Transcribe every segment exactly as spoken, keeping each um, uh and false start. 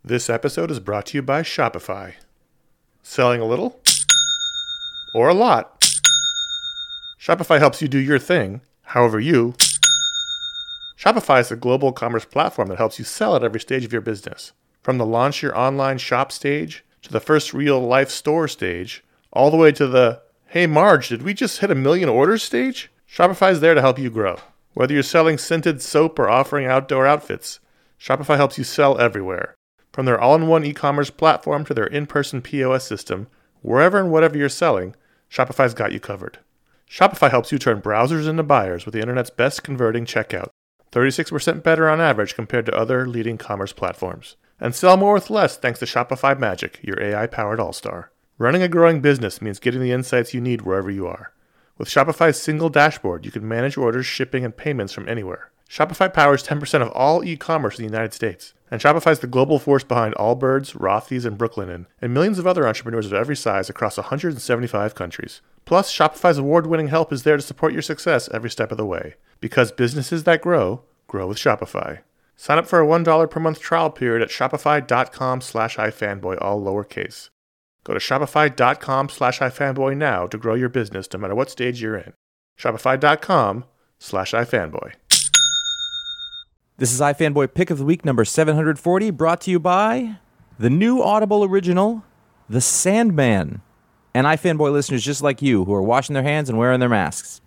This episode is brought to you by Shopify. Selling a little? Or a lot? Shopify helps you do your thing, however you. Shopify is a global commerce platform that helps you sell at every stage of your business. From the launch your online shop stage, to the first real-life store stage, all the way to the, hey Marge, did we just hit a million orders stage? Shopify is there to help you grow. Whether you're selling scented soap or offering outdoor outfits, Shopify helps you sell everywhere. From their all-in-one e-commerce platform to their in-person P O S system, wherever and whatever you're selling, Shopify's got you covered. Shopify helps you turn browsers into buyers with the internet's best converting checkout, thirty-six percent better on average compared to other leading commerce platforms. And sell more with less thanks to Shopify Magic, your A I-powered all-star. Running a growing business means getting the insights you need wherever you are. With Shopify's single dashboard, you can manage orders, shipping, and payments from anywhere. Shopify powers ten percent of all e-commerce in the United States. And Shopify's the global force behind Allbirds, Rothy's, and Brooklinen, and millions of other entrepreneurs of every size across one hundred seventy-five countries. Plus, Shopify's award-winning help is there to support your success every step of the way. Because businesses that grow, grow with Shopify. Sign up for a one dollar per month trial period at shopify.com slash ifanboy, all lowercase. Go to shopify.com slash ifanboy now to grow your business no matter what stage you're in. Shopify.com slash ifanboy. This is iFanboy Pick of the Week number seven hundred forty, brought to you by the new Audible original, The Sandman, and iFanboy listeners just like you who are washing their hands and wearing their masks.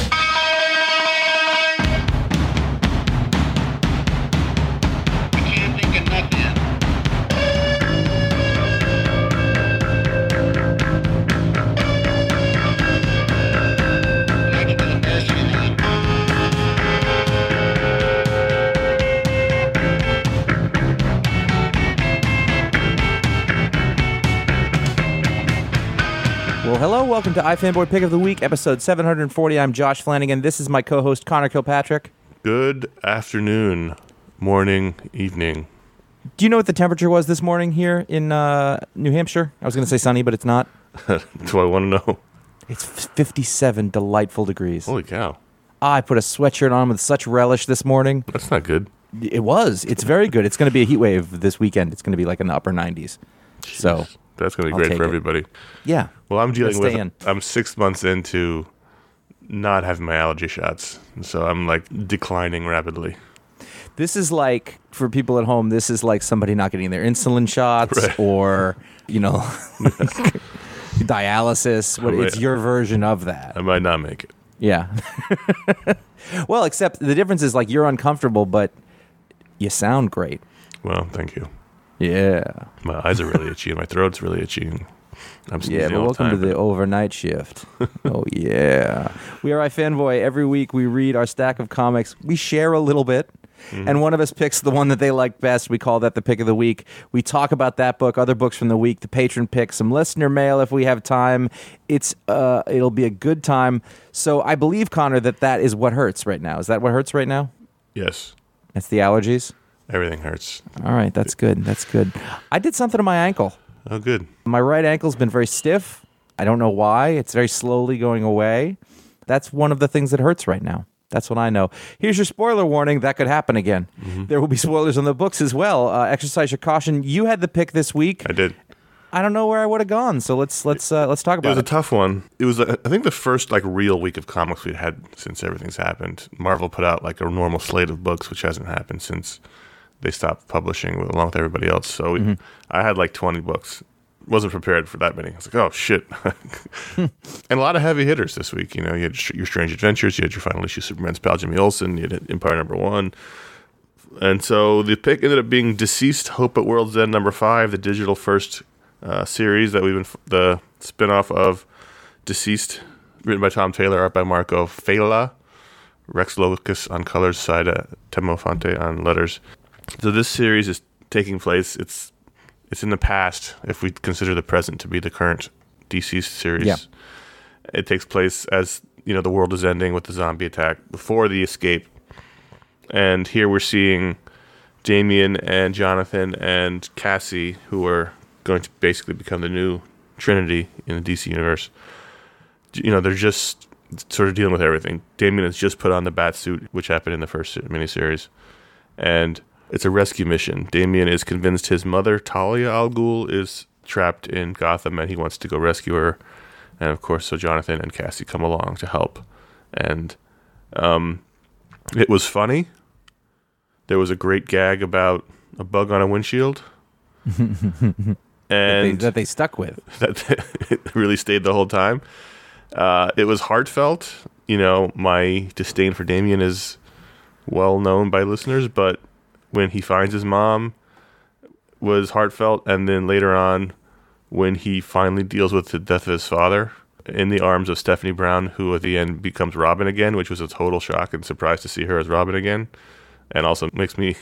Well, hello, welcome to iFanboy Pick of the Week, episode seven hundred forty. I'm Josh Flanagan. This is my co-host, Connor Kilpatrick. Good afternoon, morning, evening. Do you know what the temperature was this morning here in uh, New Hampshire? I was going to say sunny, but it's not. Do I want to know? It's fifty-seven delightful degrees. Holy cow. I put a sweatshirt on with such relish this morning. That's not good. It was. It's very good. It's going to be a heat wave this weekend. It's going to be like in the upper nineties. Jeez. So that's going to be I'll great for it. everybody. Yeah. Well, I'm dealing with, in. I'm six months into not having my allergy shots. So I'm like declining rapidly. This is like, for people at home, this is like somebody not getting their insulin shots right. or, you know, dialysis. What, it's your version of that. I might not make it. Yeah. Well, except the difference is like you're uncomfortable, but you sound great. Well, thank you. Yeah. My eyes are really itchy and my throat's really itchy. And I'm yeah, but all welcome the time, to the but... overnight shift. Oh, yeah. We are iFanboy. Every week we read our stack of comics. We share a little bit. Mm-hmm. And one of us picks the one that they like best. We call that the pick of the week. We talk about that book, other books from the week, the patron pick, some listener mail if we have time. It's uh, it'll be a good time. So I believe, Connor, that that is what hurts right now. Is that what hurts right now? Yes. That's the allergies? Everything hurts. All right, that's good. That's good. I did something to my ankle. Oh, good. My right ankle's been very stiff. I don't know why. It's very slowly going away. That's one of the things that hurts right now. That's what I know. Here's your spoiler warning. That could happen again. Mm-hmm. There will be spoilers on the books as well. Uh, exercise your caution. You had the pick this week. I did. I don't know where I would have gone, so let's let's uh, let's talk about it. It was it. a tough one. It was, uh, I think, the first like real week of comics we'd had since everything's happened. Marvel put out like a normal slate of books, which hasn't happened since they stopped publishing with, along with everybody else. So we, mm-hmm. I had like twenty books. Wasn't prepared for that many. I was like, oh, shit. And a lot of heavy hitters this week. You know, you had your Strange Adventures, you had your final issue Superman's pal Jimmy Olsen, you had Empire number one. And so the pick ended up being Deceased, Hope at World's End number five, the digital first uh, series that we've been, the spinoff of Deceased, written by Tom Taylor, art by Marco Failla, Rex Locus on colors, Saida Temofonte on letters. So this series is taking place, it's It's in the past, if we consider the present to be the current Deceased series. Yeah. It takes place as, you know, the world is ending with the zombie attack, before the escape. And here we're seeing Damian and Jonathan and Cassie, who are going to basically become the new Trinity in the D C universe. You know, they're just sort of dealing with everything. Damian has just put on the bat suit, which happened in the first miniseries. And It's a rescue mission. Damian is convinced his mother, Talia al Ghul, is trapped in Gotham, and he wants to go rescue her. And of course, so Jonathan and Cassie come along to help. And um, it was funny. There was a great gag about a bug on a windshield. and that they, that they stuck with. That it really stayed the whole time. Uh, it was heartfelt. You know, my disdain for Damian is well known by listeners, but when he finds his mom was heartfelt, and then later on when he finally deals with the death of his father in the arms of Stephanie Brown, who at the end becomes Robin again, which was a total shock and surprise to see her as Robin again, and also makes me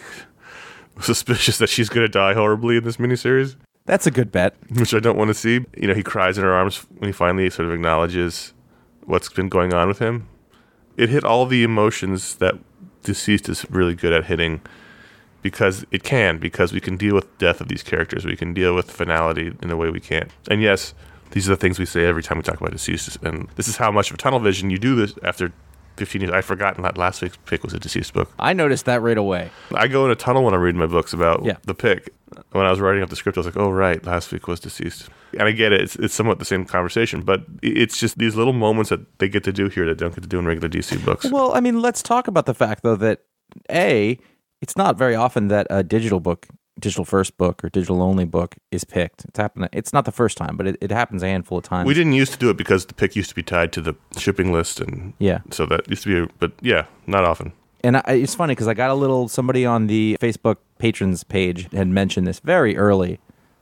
suspicious that she's going to die horribly in this miniseries. That's a good bet. Which I don't want to see. You know, he cries in her arms when he finally sort of acknowledges what's been going on with him. It hit all the emotions that Deceased is really good at hitting, because it can, because we can deal with death of these characters. We can deal with finality in a way we can't. And yes, these are the things we say every time we talk about Deceased. And this is how much of tunnel vision you do this after fifteen years. I've forgotten that last week's pick was a Deceased book. I noticed that right away. I go in a tunnel when I read my books about yeah. the pick. When I was writing up the script, I was like, oh, right, last week was Deceased. And I get it. It's, it's somewhat the same conversation, but it's just these little moments that they get to do here that don't get to do in regular D C books. Well, I mean, let's talk about the fact, though, that, A, it's not very often that a digital book, digital first book or digital only book is picked. It's happened. It's not the first time, but it, it happens a handful of times. We didn't used to do it because the pick used to be tied to the shipping list, and yeah, so that used to be. But yeah, not often. And I, it's funny because I got a little somebody on the Facebook patrons page had mentioned this very early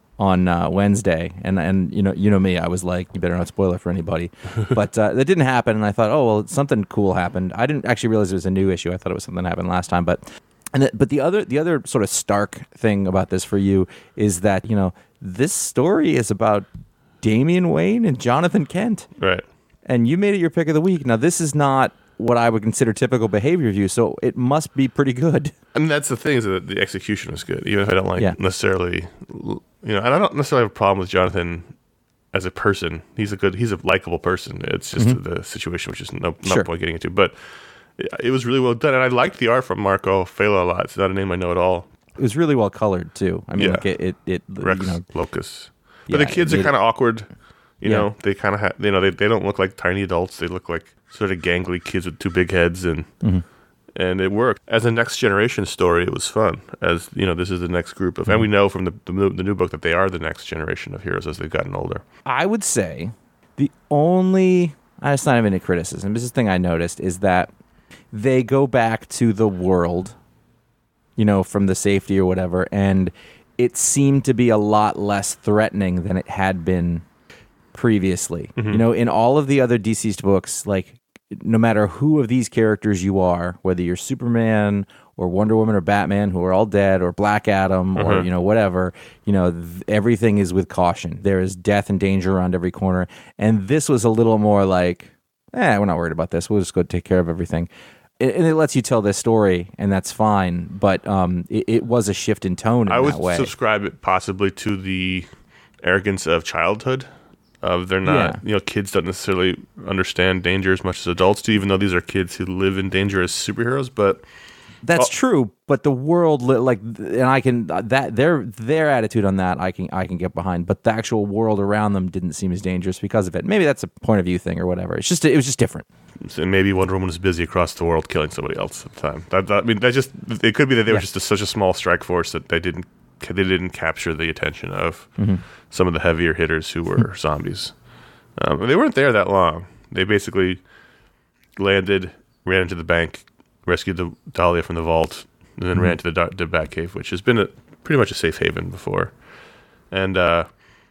on uh, Wednesday, and and you know you know me, I was like, you better not spoil it for anybody. But uh, that didn't happen, and I thought, oh well, something cool happened. I didn't actually realize it was a new issue. I thought it was something that happened last time, but. And the, but the other the other sort of stark thing about this for you is that, you know, this story is about Damian Wayne and Jonathan Kent. Right. And you made it your pick of the week. Now, this is not what I would consider typical behavior of you, so it must be pretty good. I mean, that's the thing, is that the execution is good, even if I don't like yeah. necessarily, you know, and I don't necessarily have a problem with Jonathan as a person. He's a good, he's a likable person. It's just mm-hmm. the situation, which is no, no sure. point getting into. But it was really well done, and I liked the art from Marco Fela a lot. It's not a name I know at all. It was really well colored too. I mean, yeah. like it, it, it Rex you know, Locus. But yeah, the kids are kind of awkward. You yeah. know, they kind of have, you know, they they don't look like tiny adults. They look like sort of gangly kids with two big heads, and mm-hmm. and it worked as a next generation story. It was fun, as you know, this is the next group of, mm-hmm. and we know from the, the the new book that they are the next generation of heroes as they've gotten older. I would say the only, it's not even a criticism. This is the thing I noticed is that they go back to the world, you know, from the safety or whatever, and it seemed to be a lot less threatening than it had been previously. Mm-hmm. You know, in all of the other Deceased books, like, no matter who of these characters you are, whether you're Superman or Wonder Woman or Batman, who are all dead, or Black Adam, mm-hmm. or, you know, whatever, you know, th- everything is with caution. There is death and danger around every corner. And this was a little more like, eh, we're not worried about this. We'll just go take care of everything. And it lets you tell this story, and that's fine. But um, it, it was a shift in tone in I would that way. subscribe it possibly to the arrogance of childhood. Of they're not, yeah. you know, kids don't necessarily understand danger as much as adults do, even though these are kids who live in danger as superheroes. But that's oh. true. But the world, like, and I can that their their attitude on that, I can I can get behind. But the actual world around them didn't seem as dangerous because of it. Maybe that's a point of view thing or whatever. It's just it was just different. And maybe Wonder Woman was busy across the world killing somebody else at the time. That, that, I mean, that just it could be that they yeah. were just a, such a small strike force that they didn't they didn't capture the attention of mm-hmm. some of the heavier hitters who were zombies. Um, they weren't there that long. They basically landed, ran into the bank, rescued the Dahlia from the vault, and then mm-hmm. ran to the, the Batcave, which has been a, pretty much a safe haven before. And uh,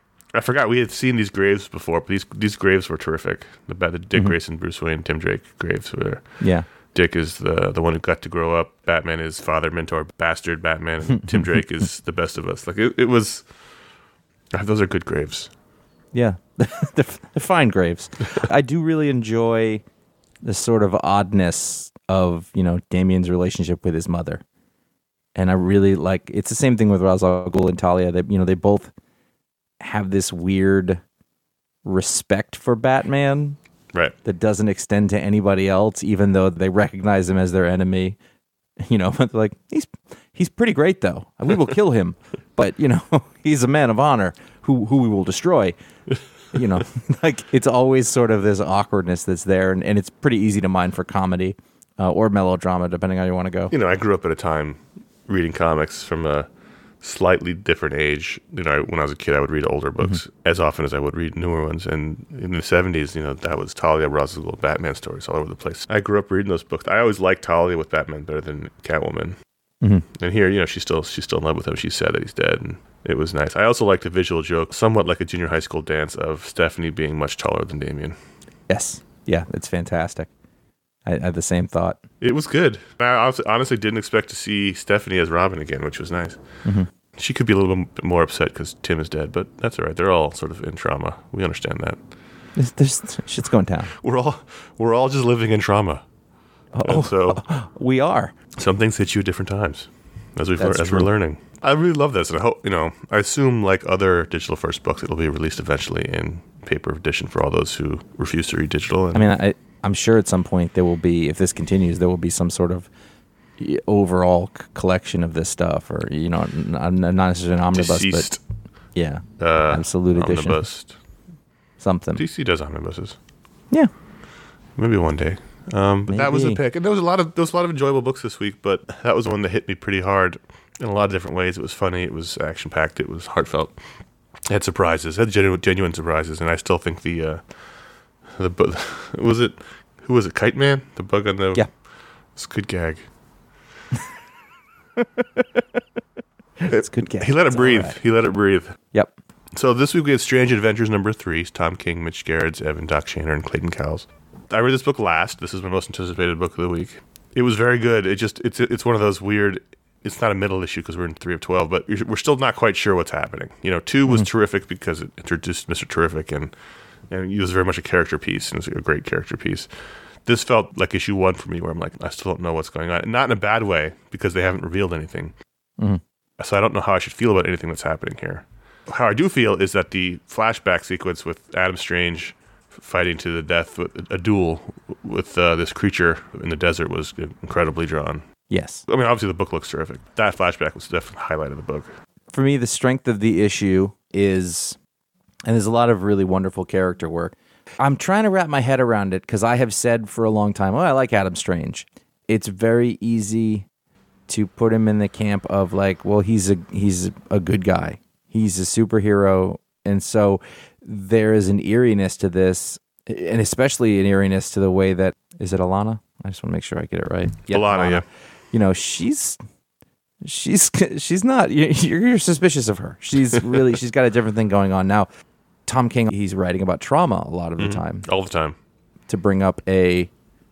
I forgot we had seen these graves before, but these these graves were terrific. The, the Dick mm-hmm. Grayson, Bruce Wayne, Tim Drake graves were. Yeah. Dick is the the one who got to grow up. Batman is father, mentor, bastard Batman. And Tim Drake is the best of us. Like it, it was. Those are good graves. Yeah, they're, they're fine graves. I do really enjoy the sort of oddness of, you know, Damian's relationship with his mother, and I really like. It's the same thing with Ra's al Ghul and Talia. They, you know, they both have this weird respect for Batman. Right. That doesn't extend to anybody else, even though they recognize him as their enemy. You know, but they're like, he's he's pretty great though. We will kill him, but you know, he's a man of honor who who we will destroy. You know, like it's always sort of this awkwardness that's there, and, and it's pretty easy to mind for comedy uh, or melodrama, depending on how you want to go. You know, I grew up at a time reading comics from a slightly different age. You know, when I was a kid, I would read older books mm-hmm. as often as I would read newer ones. And in the seventies, you know, that was Talia Rosal Batman stories all over the place. I grew up reading those books. I always liked Talia with Batman better than Catwoman. Mm-hmm. And here, you know, she's still she's still in love with him. She's sad that he's dead, and it was nice. I also liked the visual joke, somewhat like a junior high school dance, of Stephanie being much taller than Damian. Yes. Yeah, it's fantastic. I, I had the same thought. It was good. I honestly didn't expect to see Stephanie as Robin again, which was nice. Mm-hmm. She could be a little bit more upset because Tim is dead, but that's all right. They're all sort of in trauma. We understand that. There's, there's shit's going down. We're all we're all just living in trauma. Oh, and so we are. Some things hit you at different times, as we've learned, as we're learning. I really love this, and I hope, you know, I assume like other digital first books, it'll be released eventually in paper edition for all those who refuse to read digital. And I mean, I, I'm sure at some point there will be, if this continues, there will be some sort of overall c- collection of this stuff, or you know, not, not necessarily an omnibus, Deceased, but yeah, uh, absolute edition, omnibus. Something. D C does omnibuses. Yeah, maybe one day. Um, but Maybe. That was a pick, and there was a lot of there was a lot of enjoyable books this week. But that was one that hit me pretty hard in a lot of different ways. It was funny, it was action packed, it was heartfelt. It had surprises, it had genuine, genuine surprises, and I still think the uh, the bu- was it who was it Kite Man, the bug on the yeah, it's a good gag. It's a good gag. He let it it's breathe. Right. He let it breathe. Yep. So this week we had Strange Adventures number three. Tom King, Mitch Gerrits, Evan Doc Shaner, and Clayton Cowles. I read this book last. This is my most anticipated book of the week. It was very good. It just it's it's one of those weird. It's not a middle issue because we're in three of twelve, but we're still not quite sure what's happening. You know, two was mm-hmm. terrific because it introduced Mister Terrific, and and it was very much a character piece, and it was a great character piece. This felt like issue one for me, where I'm like, I still don't know what's going on, and not in a bad way because they haven't revealed anything. Mm-hmm. So I don't know how I should feel about anything that's happening here. How I do feel is that the flashback sequence with Adam Strange fighting to the death with a duel with uh, this creature in the desert was incredibly drawn. Yes. I mean, obviously the book looks terrific. That flashback was definitely the highlight of the book. For me, the strength of the issue is, and there's a lot of really wonderful character work. I'm trying to wrap my head around it because I have said for a long time, oh, I like Adam Strange. It's very easy to put him in the camp of like, well, he's a he's a good guy. He's a superhero. And so there is an eeriness to this, and especially an eeriness to the way that, is it Alana? I just want to make sure I get it right. Yep, Alana, Alana, yeah. You know, she's she's she's not, you're, you're suspicious of her. She's really, she's got a different thing going on. Now, Tom King, he's writing about trauma a lot of the mm-hmm. time. All the time. To bring up a,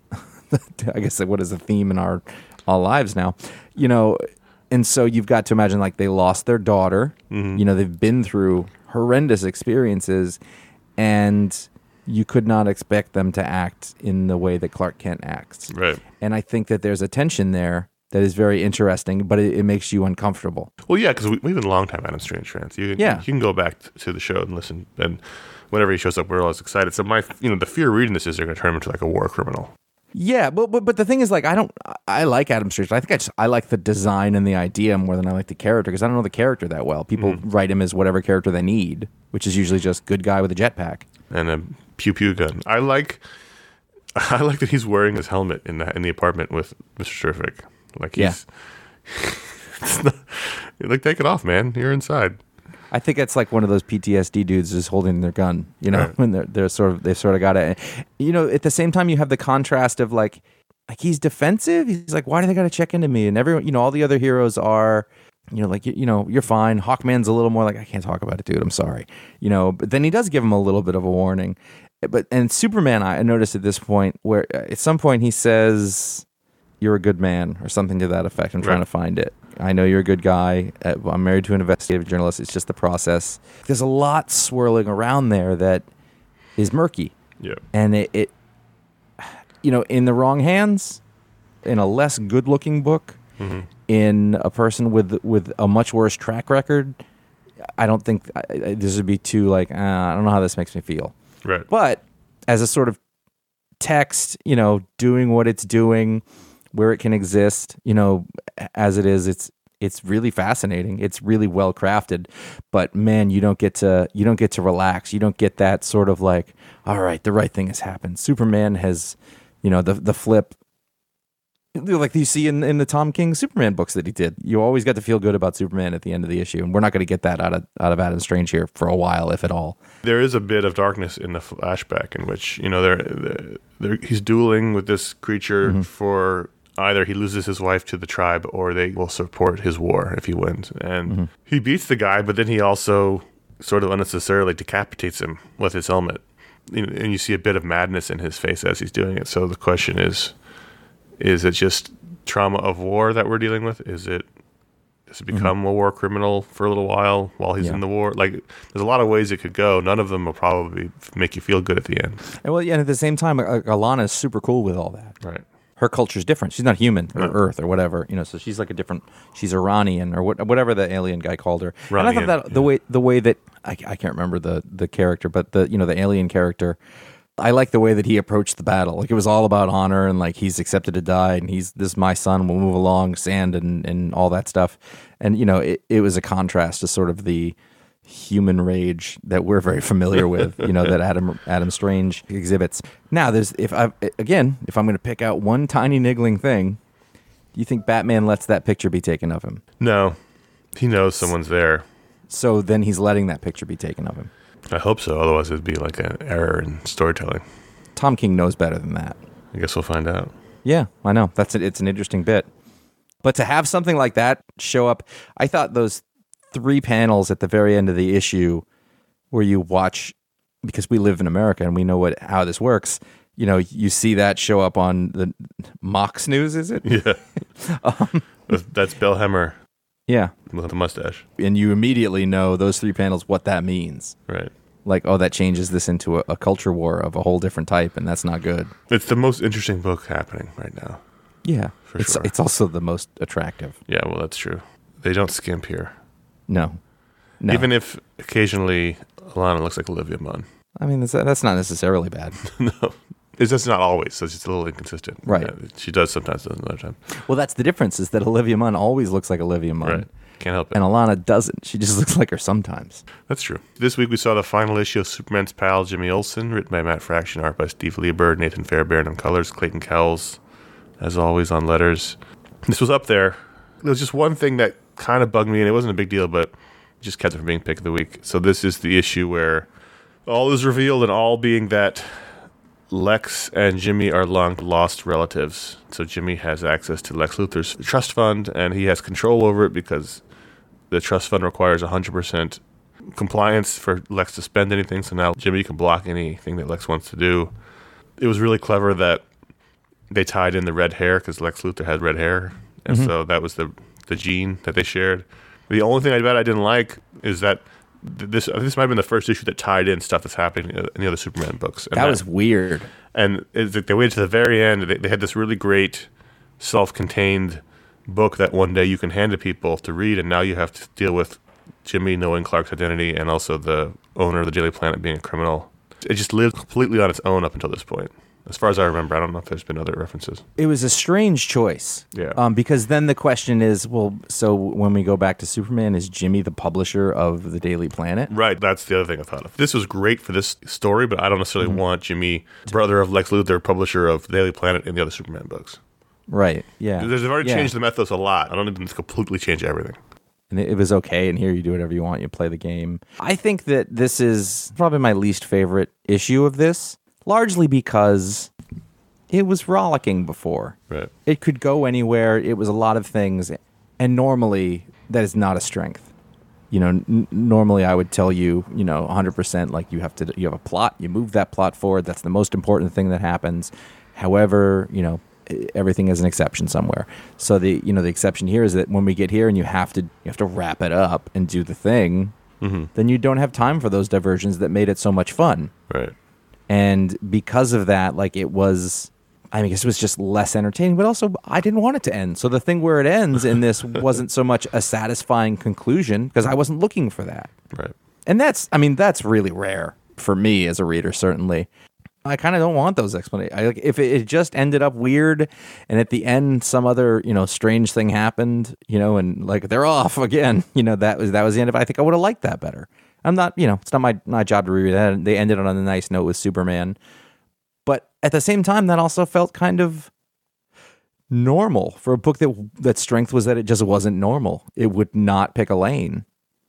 I guess what is a theme in our all lives now, you know, and so you've got to imagine like they lost their daughter, mm-hmm. you know, they've been through horrendous experiences, and you could not expect them to act in the way that Clark Kent acts. Right. And I think that there's a tension there that is very interesting, but it, it makes you uncomfortable. Well, yeah, because we, we've been a long time Adam Strange fans. You, yeah. you can go back to the show and listen, and whenever he shows up, we're always excited. So my, you know, the fear of reading this is they're going to turn him into like a war criminal. Yeah, but, but but the thing is, like, I don't, I like Adam Strange. I think I just, I like the design and the idea more than I like the character, because I don't know the character that well. People mm-hmm. write him as whatever character they need, which is usually just good guy with a jetpack and a pew pew gun. I like, I like that he's wearing his helmet in the in the apartment with Mister Terrific. Like he's, yeah. it's not, like take it off, man. You're inside. I think it's like one of those P T S D dudes just holding their gun, you know, right. when they're they're sort of they've sort of got it. You know, at the same time, you have the contrast of like, like he's defensive. He's like, why do they got to check into me? And everyone, you know, all the other heroes are, you know, like you, you know, you're fine. Hawkman's a little more like, I can't talk about it, dude. I'm sorry, you know. But then he does give him a little bit of a warning. But and Superman, I noticed at this point where at some point he says, "You're a good man" or something to that effect. I'm trying right. to find it. I know you're a good guy. I'm married to an investigative journalist. It's just the process. There's a lot swirling around there that is murky. Yeah. And it, it you know, in the wrong hands, in a less good-looking book, mm-hmm. in a person with with a much worse track record, I don't think I, I, this would be too like, uh, I don't know how this makes me feel. Right. But as a sort of text, you know, doing what it's doing, where it can exist, you know, as it is, it's it's really fascinating. It's really well crafted, but man, you don't get to you don't get to relax. You don't get that sort of like, all right, the right thing has happened. Superman has, you know, the the flip, like you see in, in the Tom King Superman books that he did. You always got to feel good about Superman at the end of the issue, and we're not going to get that out of out of Adam Strange here for a while, if at all. There is a bit of darkness in the flashback in which, you know, they're, they're, he's dueling with this creature mm-hmm. for either he loses his wife to the tribe or they will support his war if he wins. And mm-hmm. he beats the guy, but then he also sort of unnecessarily decapitates him with his helmet. And you see a bit of madness in his face as he's doing it. So the question is, is it just trauma of war that we're dealing with? Is it does it become mm-hmm. a war criminal for a little while while he's yeah. in the war? Like, there's a lot of ways it could go. None of them will probably make you feel good at the end. And well, yeah, and at the same time, Alana is super cool with all that. Right. Her culture's different. She's not human or no. Earth or whatever, you know. So she's like a different. She's Iranian or what, whatever the alien guy called her. Iranian, and I thought that the yeah. way the way that I, I can't remember the the character, but the you know the alien character. I like the way that he approached the battle. Like, it was all about honor and like he's accepted to die and he's this is my son. We'll move along, sand and and all that stuff. And you know, it, it was a contrast to sort of the human rage that we're very familiar with, you know, that Adam Adam Strange exhibits. Now, there's if I again, if I'm going to pick out one tiny niggling thing, do you think Batman lets that picture be taken of him? No, he knows someone's there. So then he's letting that picture be taken of him. I hope so. Otherwise, it'd be like an error in storytelling. Tom King knows better than that. I guess we'll find out. Yeah, I know. That's it. It's an interesting bit. But to have something like that show up, I thought those three panels at the very end of the issue where you watch, because we live in America and we know what how this works, you know, you see that show up on the Mox News, is it? Yeah. um, That's Bill Hemmer. Yeah. With the mustache. And you immediately know those three panels, what that means. Right. Like, oh, that changes this into a, a culture war of a whole different type, and that's not good. It's the most interesting book happening right now. Yeah. For it's, sure. It's also the most attractive. Yeah, well, that's true. They don't skimp here. No. No. Even if occasionally Alana looks like Olivia Munn. I mean, that's, that's not necessarily bad. No. It's just not always, so it's just a little inconsistent. Right. Yeah, she does sometimes, doesn't another time. Well, that's the difference, is that Olivia Munn always looks like Olivia Munn. Right. Can't help it. And Alana doesn't. She just looks like her sometimes. That's true. This week we saw the final issue of Superman's pal, Jimmy Olsen, written by Matt Fraction, art by Steve Lieber, Nathan Fairbairn on colors, Clayton Cowles, as always, on letters. This was up there. There was just one thing that kind of bugged me, and it wasn't a big deal, but just kept it from being pick of the week. So this is the issue where all is revealed, and all being that Lex and Jimmy are long lost relatives. So Jimmy has access to Lex Luthor's trust fund, and he has control over it because the trust fund requires one hundred percent compliance for Lex to spend anything. So now Jimmy can block anything that Lex wants to do. It was really clever that they tied in the red hair because Lex Luthor had red hair. And mm-hmm. so that was the the gene that they shared. The only thing I bet I didn't like is that This this might have been the first issue that tied in stuff that's happening in the other Superman books. And that, that was weird. And it's like they waited to the very end. They, they had this really great self-contained book that one day you can hand to people to read, and now you have to deal with Jimmy knowing Clark's identity and also the owner of the Daily Planet being a criminal. It just lived completely on its own up until this point. As far as I remember, I don't know if there's been other references. It was a strange choice. Yeah. Um, because then the question is, well, so when we go back to Superman, is Jimmy the publisher of the Daily Planet? Right. That's the other thing I thought of. This was great for this story, but I don't necessarily mm-hmm. want Jimmy, brother of Lex Luthor, publisher of the Daily Planet, in the other Superman books. Right. Yeah. They've already yeah. changed the mythos a lot. I don't need them to completely change everything. And it was okay, and here you do whatever you want. You play the game. I think that this is probably my least favorite issue of this, largely because it was rollicking before. Right. It could go anywhere. It was a lot of things. And normally, that is not a strength. You know, n- normally I would tell you, you know, one hundred percent like you have to, you have a plot, you move that plot forward. That's the most important thing that happens. However, you know, everything is an exception somewhere. So the, you know, the exception here is that when we get here and you have to, you have to wrap it up and do the thing, mm-hmm. then you don't have time for those diversions that made it so much fun. Right. And because of that, like it was, I mean, I guess it was just less entertaining, but also I didn't want it to end. So the thing where it ends in this wasn't so much a satisfying conclusion because I wasn't looking for that. Right. And that's, I mean, that's really rare for me as a reader, certainly. I kind of don't want those explanations. I, like, if it, it just ended up weird, and at the end some other you know strange thing happened, you know, and like they're off again, you know, that was that was the end of it. I think I would have liked that better. I'm not, you know, it's not my my job to reread that. They ended on a nice note with Superman, but at the same time, that also felt kind of normal for a book that that strength was that it just wasn't normal. It would not pick a lane.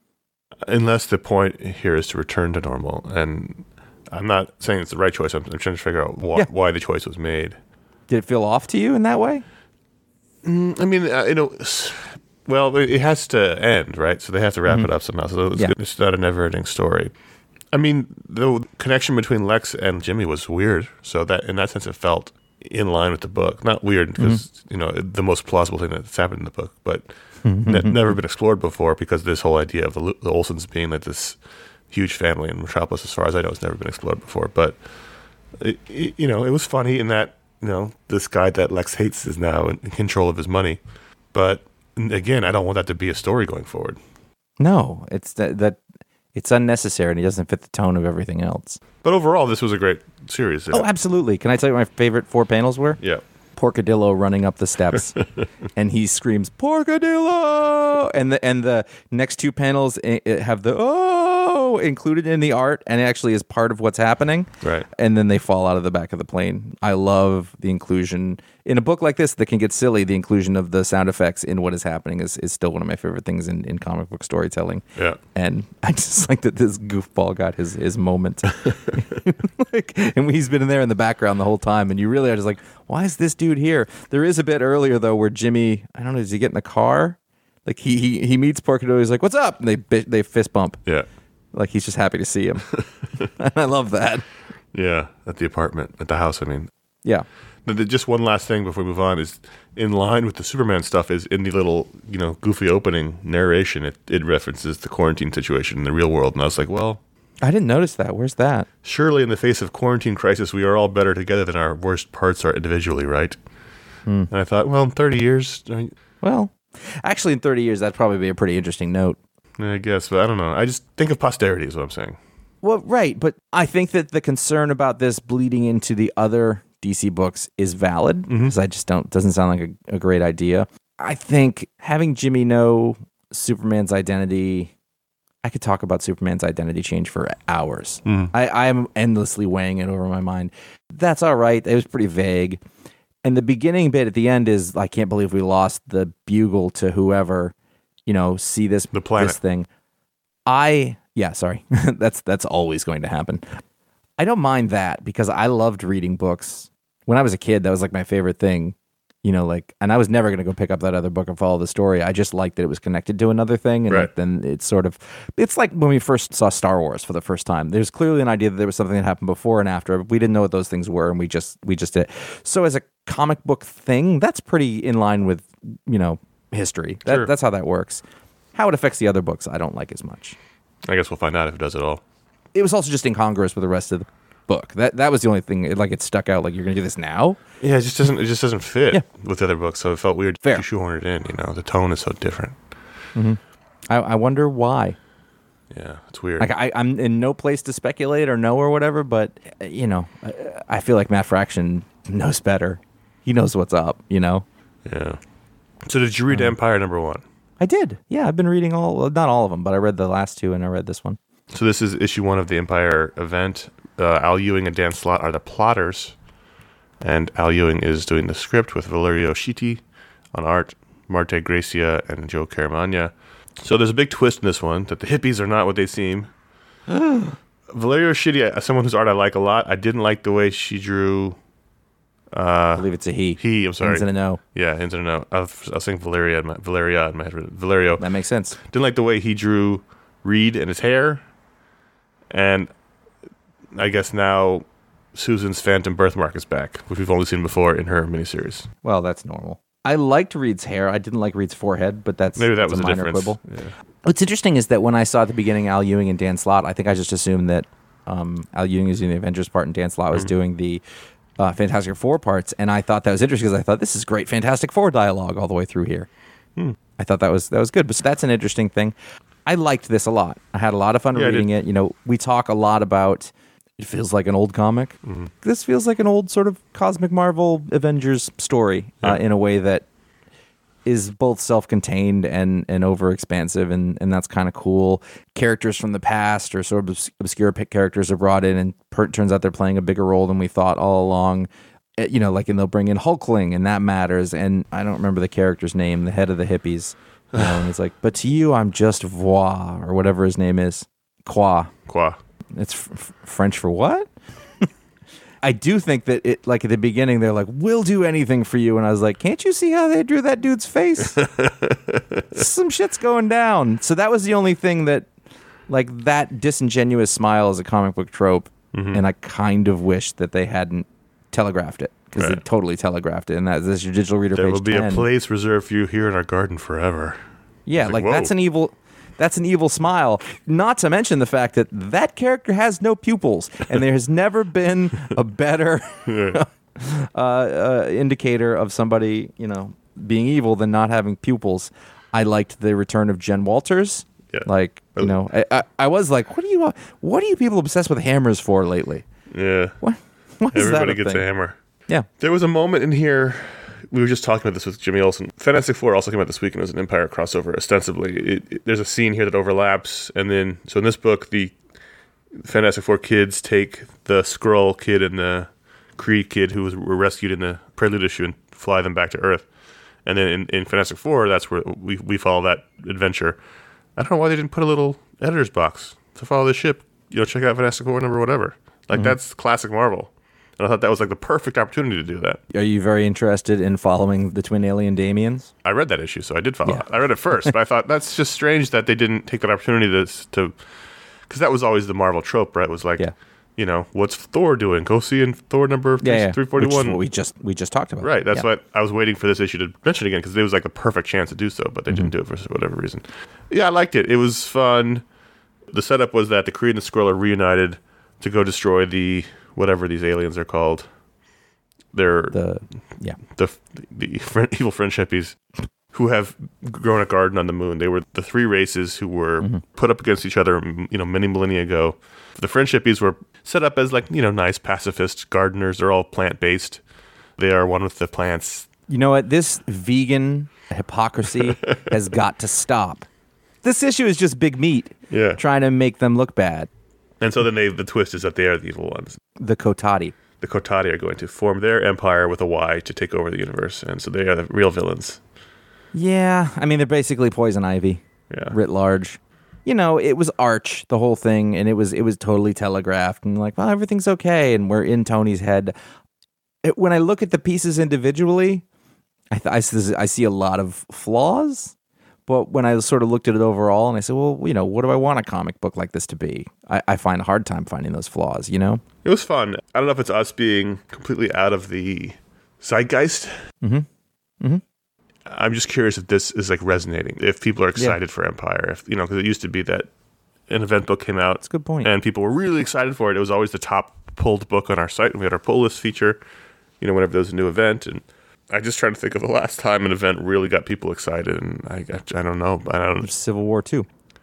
Unless the point here is to return to normal, and I'm not saying it's the right choice. I'm, I'm trying to figure out why, Yeah. why the choice was made. Did it feel off to you in that way? Mm, I mean, uh, you know, s- well, it it has to end, right? So they have to wrap it up somehow. So it's, Yeah. it's not a never-ending story. I mean, the connection between Lex and Jimmy was weird. So that, in that sense, it felt in line with the book. Not weird because you know the most plausible thing that's happened in the book, but ne- never been explored before because this whole idea of the, Lu- the Olsens being like this huge family in Metropolis, as far as I know, has never been explored before. But it, it, you know, it was funny in that you know this guy that Lex hates is now in control of his money. But again, I don't want that to be a story going forward. No, it's that, that it's unnecessary and it doesn't fit the tone of everything else. But overall, this was a great series. Oh, absolutely. Can I tell you what my favorite four panels were? Yeah. Porcadillo running up the steps, and he screams "Porcadillo!" and the and the next two panels i- i- have the "oh" included in the art, and it actually is part of what's happening. Right. And then they fall out of the back of the plane. I love the inclusion in a book like this that can get silly. The inclusion of the sound effects in what is happening is, is still one of my favorite things in, in comic book storytelling. Yeah. And I just like that this goofball got his his moment. Like, and he's been in there in the background the whole time, and you really are just like, why is this dude here? There is a bit earlier though where Jimmy, I don't know, does he get in the car? Like he he, he meets Porcadillo. He's like, "What's up?" And they bi- they fist bump. Yeah. Like he's just happy to see him. And I love that. Yeah. At the apartment, at the house, I mean. Yeah. The, the, just one last thing before we move on is in line with the Superman stuff is in the little, you know, goofy opening narration, it, it references the quarantine situation in the real world. And I was like, well, I didn't notice that. Where's that? surely in the face of quarantine crisis, we are all better together than our worst parts are individually, right? And I thought, well, in thirty years, I, Well, actually, in thirty years, that'd probably be a pretty interesting note. I guess, but I don't know. I just think of posterity is what I'm saying. Well, right, but I think that the concern about this bleeding into the other D C books is valid because I just don't doesn't sound like a, a great idea. I think having Jimmy know Superman's identity, I could talk about Superman's identity change for hours. I, I am endlessly weighing it over my mind. That's all right. It was pretty vague. And the beginning bit at the end is, I can't believe we lost the bugle to whoever, you know, see this, The planet. this thing. I, yeah, sorry. that's, that's always going to happen. I don't mind that because I loved reading books. When I was a kid, that was like my favorite thing. You know, like, and I was never going to go pick up that other book and follow the story. I just liked that it was connected to another thing. And Right. like, then it's sort of, it's like when we first saw Star Wars for the first time. There's clearly an idea that there was something that happened before and after. But we didn't know what those things were, and we just, we just did. So as a comic book thing, that's pretty in line with, you know, history. That, Sure. That's how that works. How it affects the other books, I don't like as much. I guess we'll find out if it does at all. It was also just incongruous with the rest of the book. That that was the only thing. It, like it stuck out. Like, you're going to do this now? Yeah, it just doesn't. It just doesn't fit Yeah. with the other books, so it felt weird Fair. to shoehorn it in. You know, the tone is so different. I, I wonder why. Yeah, it's weird. Like I, I'm in no place to speculate or know or whatever, but uh, you know, I, I feel like Matt Fraction knows better. He knows what's up. You know. yeah. So did you read Empire number one? I did. Yeah, I've been reading all, well, not all of them, but I read the last two and I read this one. So this is issue one of the Empire event. Uh, Al Ewing and Dan Slott are the plotters, and Al Ewing is doing the script with Valerio Schiti on art, Marte Gracia, and Joe Caramagna. So there's a big twist in this one that the hippies are not what they seem. Valerio Schiti, as someone whose art I like a lot, I didn't like the way she drew. I believe it's a he. He, I'm sorry. Ends in a no. Yeah, ends in a no. I was, I was saying Valeria in my, Valeria in my head. Valerio. That makes sense. Didn't like the way he drew Reed and his hair. And I guess now Susan's Phantom Birthmark is back, which we've only seen before in her miniseries. Well, that's normal. I liked Reed's hair. I didn't like Reed's forehead, but that's Maybe that that's was a the minor difference. quibble. Yeah. What's interesting is that when I saw at the beginning Al Ewing and Dan Slott, I think I just assumed that um, Al Ewing was doing the Avengers part and Dan Slott was doing the uh, Fantastic Four parts, and I thought that was interesting because I thought this is great Fantastic Four dialogue all the way through here. I thought that was that was good, but so that's an interesting thing. I liked this a lot. I had a lot of fun Yeah, I reading did. it. You know, we talk a lot about it feels like an old comic. Mm-hmm. This feels like an old sort of Cosmic Marvel Avengers story yeah. uh, in a way that is both self-contained and, and overexpansive, and, and that's kind of cool. Characters from the past or sort of obscure characters are brought in, and per- turns out they're playing a bigger role than we thought all along. You know, like, and they'll bring in Hulkling, and that matters. And I don't remember the character's name, the head of the hippies. You know, and it's like, but to you, I'm just Voix, or whatever his name is. Quoi. Quoi. It's f- French for what? I do think that it, like at the beginning, they're like, "We'll do anything for you," and I was like, "Can't you see how they drew that dude's face? Some shit's going down." So that was the only thing that, like, that disingenuous smile is a comic book trope, mm-hmm. and I kind of wish that they hadn't telegraphed it, because right. they totally telegraphed it, and that is your digital reader. There page will be ten. A place reserved for you here in our garden forever. Yeah, like, like that's an evil. That's an evil smile. Not to mention the fact that that character has no pupils, and there has never been a better uh, uh, indicator of somebody, you know, being evil than not having pupils. I liked the return of Jen Walters. Yeah. Like, you know, I, I, I was like, what are you, what are you people obsessed with hammers for lately? Yeah. What? What is Everybody that a gets thing? a hammer. Yeah. There was a moment in here. We were just talking about this with Jimmy Olsen. Fantastic Four also came out this week, and it was an Empire crossover, ostensibly. It, it, there's a scene here that overlaps, and then, so in this book, the Fantastic Four kids take the Skrull kid and the Kree kid who was, were rescued in the Prelude issue and fly them back to Earth. And then in, in Fantastic Four, that's where we, we follow that adventure. I don't know why they didn't put a little editor's box to follow the ship. You know, check out Fantastic Four number whatever. Like, mm-hmm. that's classic Marvel. And I thought that was like the perfect opportunity to do that. Are you very interested in following the twin alien Damians? I read that issue, so I did follow yeah. it. I read it first, but I thought that's just strange that they didn't take that opportunity to, to, because that was always the Marvel trope, right? It was like, yeah. you know, what's Thor doing? Go see in Thor number yeah, yeah. three forty-one. Which is what we just we just talked about. Right. That's yeah. what I was waiting for this issue to mention again, because it was like the perfect chance to do so, but they mm-hmm. didn't do it for whatever reason. Yeah, I liked it. It was fun. The setup was that the Kree and the Skrull are reunited to go destroy the whatever these aliens are called. They're the yeah the the friend, evil French hippies who have grown a garden on the moon. They were the three races who were mm-hmm. put up against each other, you know, many millennia ago. The French hippies were set up as, like, you know, nice pacifist gardeners. They're all plant based. They are one with the plants. You know what? This vegan hypocrisy has got to stop. This issue is just big meat, yeah, trying to make them look bad. And so then they the twist is that they are the evil ones. The Kotati. The Kotati are going to form their empire with a Y to take over the universe, and so they are the real villains. Yeah, I mean, they're basically Poison Ivy, yeah. writ large. You know, it was arch, the whole thing, and it was it was totally telegraphed, and like, well, everything's okay, and we're in Tony's head. It, when I look at the pieces individually, I, th- I, see, I see a lot of flaws. But when I sort of looked at it overall, and I said, well, you know, what do I want a comic book like this to be? I, I find a hard time finding those flaws, you know? It was fun. I don't know if it's us being completely out of the zeitgeist. Mm-hmm. Mm-hmm. I'm just curious if this is, like, resonating, if people are excited yeah. for Empire. If, you know, because it used to be that an event book came out. That's a good point. And people were really excited for it. It was always the top pulled book on our site. And we had our pull list feature, you know, whenever there was a new event. And I just trying to think of the last time an event really got people excited, and I I don't know. I don't. Civil War two.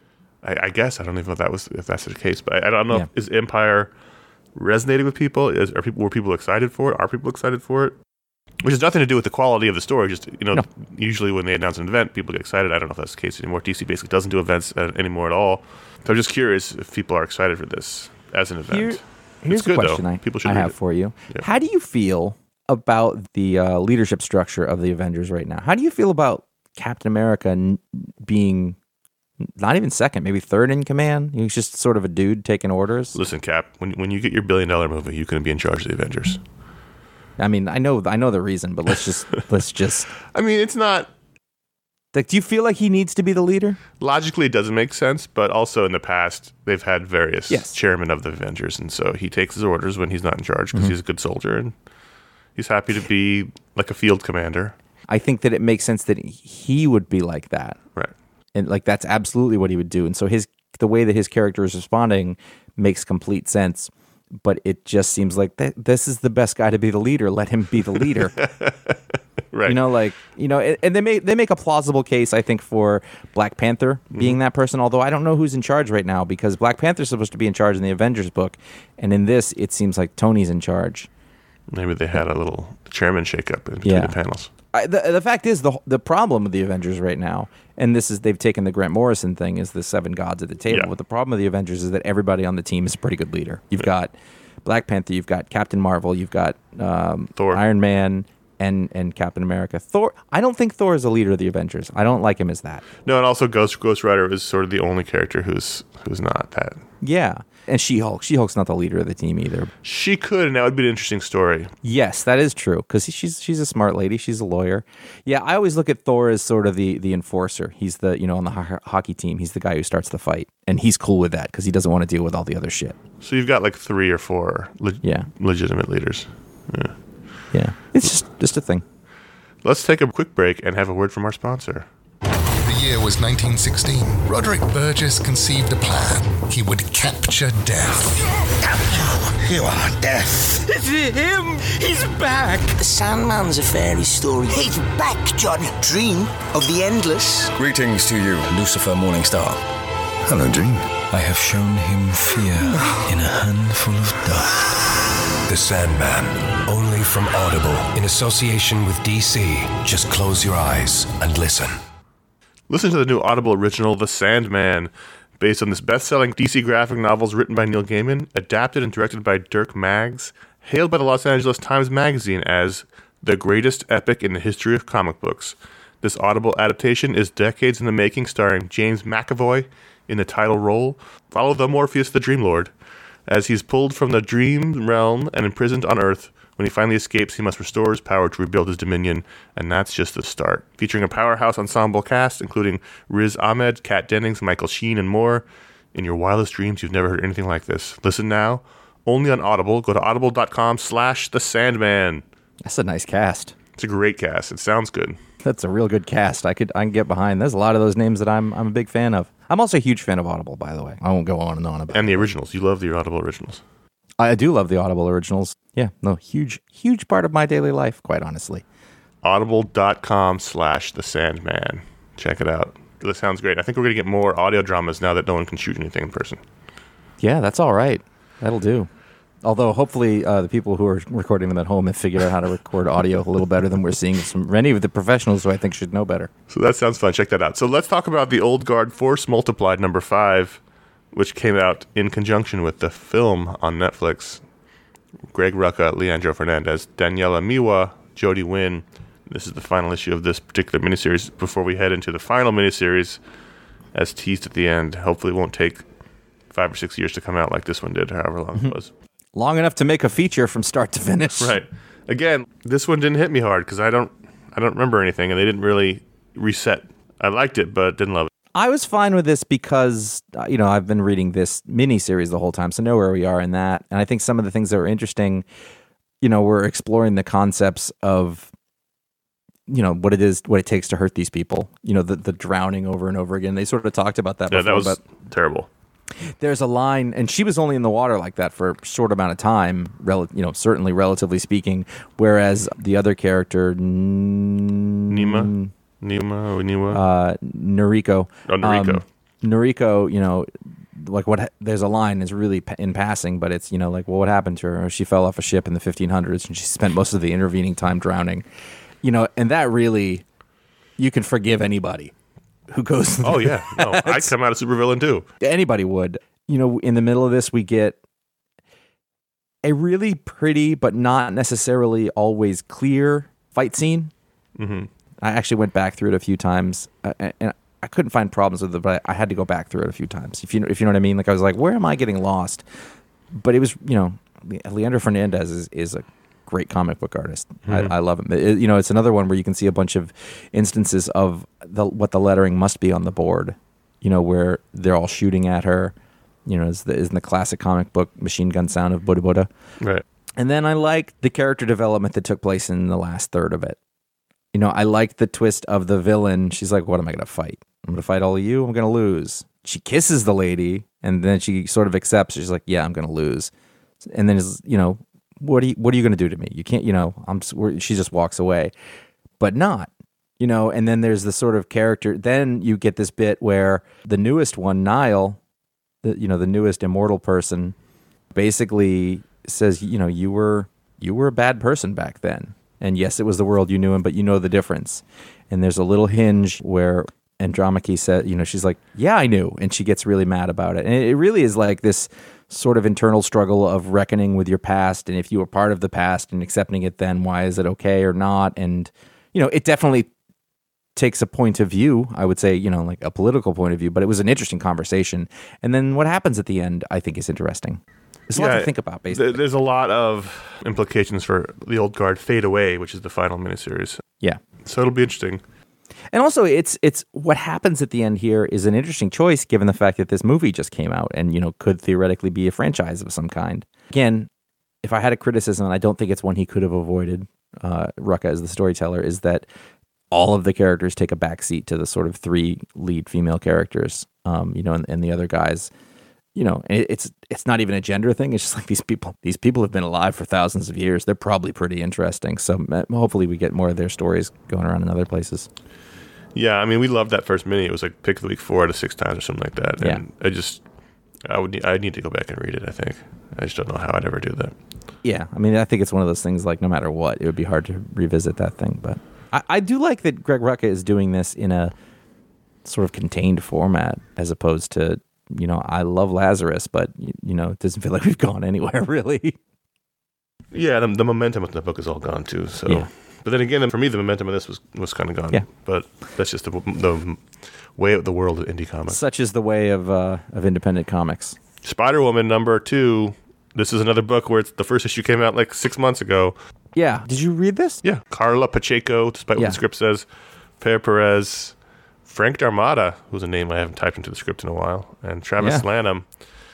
I, I guess I don't even know if that was if that's the case, but I, I don't know. Yeah. If, is Empire resonating with people? Is are people were people excited for it? Are people excited for it? Which has nothing to do with the quality of the story. Just, you know, no. usually when they announce an event, people get excited. I don't know if that's the case anymore. D C basically doesn't do events uh, anymore at all. So I'm just curious if people are excited for this as an event. Here, here's it's good, a question though. I, people should I read have it. for you. Yeah. How do you feel about the uh, leadership structure of the Avengers right now? How do you feel about Captain America n- being not even second, maybe third in command? He's just sort of a dude taking orders. Listen, Cap, when when you get your billion dollar movie, you're going to be in charge of the Avengers. I mean, I know, I know the reason, but let's just let's just. I mean, it's not. Like, do you feel like he needs to be the leader? Logically, it doesn't make sense, but also in the past, they've had various yes. chairmen of the Avengers, and so he takes his orders when he's not in charge because mm-hmm. he's a good soldier, and he's happy to be like a field commander. I think that it makes sense that he would be like that. Right. And like that's absolutely what he would do. And so his the way that his character is responding makes complete sense. But it just seems like th- this is the best guy to be the leader. Let him be the leader. Right. You know, like, you know, and, and they make they make a plausible case, I think, for Black Panther being mm-hmm. that person, although I don't know who's in charge right now, because Black Panther's supposed to be in charge in the Avengers book, and in this, it seems like Tony's in charge. Maybe they had a little chairman shakeup in between yeah. the panels. I, the, the fact is, the the problem with the Avengers right now, and this is, they've taken the Grant Morrison thing, is the seven gods at the table. Yeah. But the problem with the Avengers is that everybody on the team is a pretty good leader. You've yeah. got Black Panther, you've got Captain Marvel, you've got um, Thor, Iron Man, and and Captain America. Thor, I don't think Thor is a leader of the Avengers. I don't like him as that. No, and also Ghost Ghost Rider is sort of the only character who's who's not that. Yeah. And She-Hulk. She-Hulk's not the leader of the team either. She could, and that would be an interesting story. Yes, that is true, because she's she's a smart lady. She's a lawyer. Yeah, I always look at Thor as sort of the, the enforcer. He's the, you know, on the ho- hockey team, he's the guy who starts the fight. And he's cool with that, because he doesn't want to deal with all the other shit. So you've got like three or four le- yeah. legitimate leaders. Yeah. Yeah. It's just, just a thing. Let's take a quick break and have a word from our sponsor. The year was nineteen sixteen. Roderick Burgess conceived a plan. He would capture death. You are Death. It's him! He's back! The Sandman's a fairy story. He's back, John. Dream of the endless. Greetings to you, Lucifer Morningstar. Hello, Dream. I have shown him fear in a handful of dust. The Sandman, only from Audible, in association with D C. Just close your eyes and listen. Listen to the new Audible original, The Sandman, based on this best-selling D C graphic novels written by Neil Gaiman, adapted and directed by Dirk Maggs, hailed by the Los Angeles Times Magazine as the greatest epic in the history of comic books. This Audible adaptation is decades in the making, starring James McAvoy in the title role. Follow the Morpheus the Dream Lord as he's pulled from the dream realm and imprisoned on Earth. When he finally escapes, he must restore his power to rebuild his dominion, and that's just the start. Featuring a powerhouse ensemble cast, including Riz Ahmed, Kat Dennings, Michael Sheen, and more. In your wildest dreams, you've never heard anything like this. Listen now, only on Audible. Go to audible.com slash The Sandman. That's a nice cast. It's a great cast. It sounds good. That's a real good cast. I could I can get behind. There's a lot of those names that I'm I'm a big fan of. I'm also a huge fan of Audible, by the way. I won't go on and on about it. And the originals. You love the Audible originals. I do love the Audible originals. Yeah, no, huge, huge part of my daily life, quite honestly. Audible.com slash The Sandman. Check it out. This sounds great. I think we're going to get more audio dramas now that no one can shoot anything in person. Yeah, that's all right. That'll do. Although, hopefully, uh, the people who are recording them at home have figured out how to record audio a little better than we're seeing from many of the professionals who I think should know better. So that sounds fun. Check that out. So let's talk about the Old Guard Force Multiplied number five, which came out in conjunction with the film on Netflix. Greg Rucka, Leandro Fernandez, Daniela Miwa, Jodie Wynn. This is the final issue of this particular miniseries. Before we head into the final miniseries, as teased at the end, hopefully it won't take five or six years to come out like this one did, however long it was. Long enough to make a feature from start to finish. Right. Again, this one didn't hit me hard because I don't, I don't remember anything, and they didn't really reset. I liked it, but didn't love it. I was fine with this because, uh, you know, I've been reading this mini-series the whole time, so know where we are in that. And I think some of the things that were interesting, you know, we're exploring the concepts of, you know, what it is, what it takes to hurt these people. You know, the, the drowning over and over again. They sort of talked about that yeah, before. that was but terrible. There's a line, and she was only in the water like that for a short amount of time, rel- you know, certainly relatively speaking, whereas the other character, n- Nima? Nima or Niwa? Uh, Noriko. Oh, Noriko. Um, Noriko, you know, like what, there's a line is really pa- in passing, but it's, you know, like, well, what happened to her? She fell off a ship in the fifteen hundreds and she spent most of the intervening time drowning. You know, and that really, you can forgive anybody who goes. Oh, yeah. No, I'd come out a supervillain too. Anybody would. You know, in the middle of this, we get a really pretty, but not necessarily always clear fight scene. Mm-hmm. I actually went back through it a few times, uh, and I couldn't find problems with it, but I had to go back through it a few times. If you if you know what I mean, like I was like, where am I getting lost? But it was, you know, Leandro Fernandez is, is a great comic book artist. Mm-hmm. I, I love him. It, you know, it's another one where you can see a bunch of instances of the what the lettering must be on the board. You know, where they're all shooting at her. You know, is the is in the classic comic book machine gun sound of Buddha Buddha. Right. And then I like the character development that took place in the last third of it. You know, I like the twist of the villain. She's like, what am I going to fight? I'm going to fight all of you? I'm going to lose. She kisses the lady, and then she sort of accepts. She's like, yeah, I'm going to lose. And then, you know, what are you, what are you going to do to me? You can't, you know, I'm. She just walks away. but not. You know, and then there's the sort of character. Then you get this bit where the newest one, Niall, the, you know, the newest immortal person, basically says, you know, you were you were a bad person back then, and yes, it was the world you knew him, but you know the difference. And there's a little hinge where Andromache said, you know, she's like, yeah, I knew, and she gets really mad about it. And it really is like this sort of internal struggle of reckoning with your past, and if you were part of the past and accepting it, then why is it okay or not? And you know, it definitely takes a point of view, I would say, you know, like a political point of view, but it was an interesting conversation. And then what happens at the end, I think, is interesting. There's a yeah, lot to think about, basically. There's a lot of implications for The Old Guard Fade Away, which is the final miniseries. Yeah. So it'll be interesting. And also, it's it's what happens at the end here is an interesting choice, given the fact that this movie just came out and, you know, could theoretically be a franchise of some kind. Again, if I had a criticism, and I don't think it's one he could have avoided, uh, Rucka as the storyteller, is that all of the characters take a backseat to the sort of three lead female characters, um, you know, and, and the other guys, you know, it, it's it's not even a gender thing. It's just like these people, these people have been alive for thousands of years. They're probably pretty interesting. So hopefully we get more of their stories going around in other places. Yeah, I mean, we loved that first mini. It was like pick of the week four out of six times or something like that. And yeah. I just, I would, need, I need to go back and read it. I think I just don't know how I'd ever do that. Yeah, I mean, I think it's one of those things. Like, no matter what, it would be hard to revisit that thing, but. I, I do like that Greg Rucka is doing this in a sort of contained format as opposed to, you know, I love Lazarus, but, you know, it doesn't feel like we've gone anywhere, really. Yeah, the, the momentum of the book is all gone, too. So, yeah. But then again, for me, the momentum of this was, was kind of gone. Yeah. But that's just the, the way of the world of indie comics. Such is the way of uh, of independent comics. Spider-Woman number two. This is another book where it's, the first issue came out like six months ago. Yeah. Did you read this? Yeah. Carla Pacheco, despite yeah. what the script says. Per Perez. Frank Darmada, who's a name I haven't typed into the script in a while. And Travis yeah. Lanham.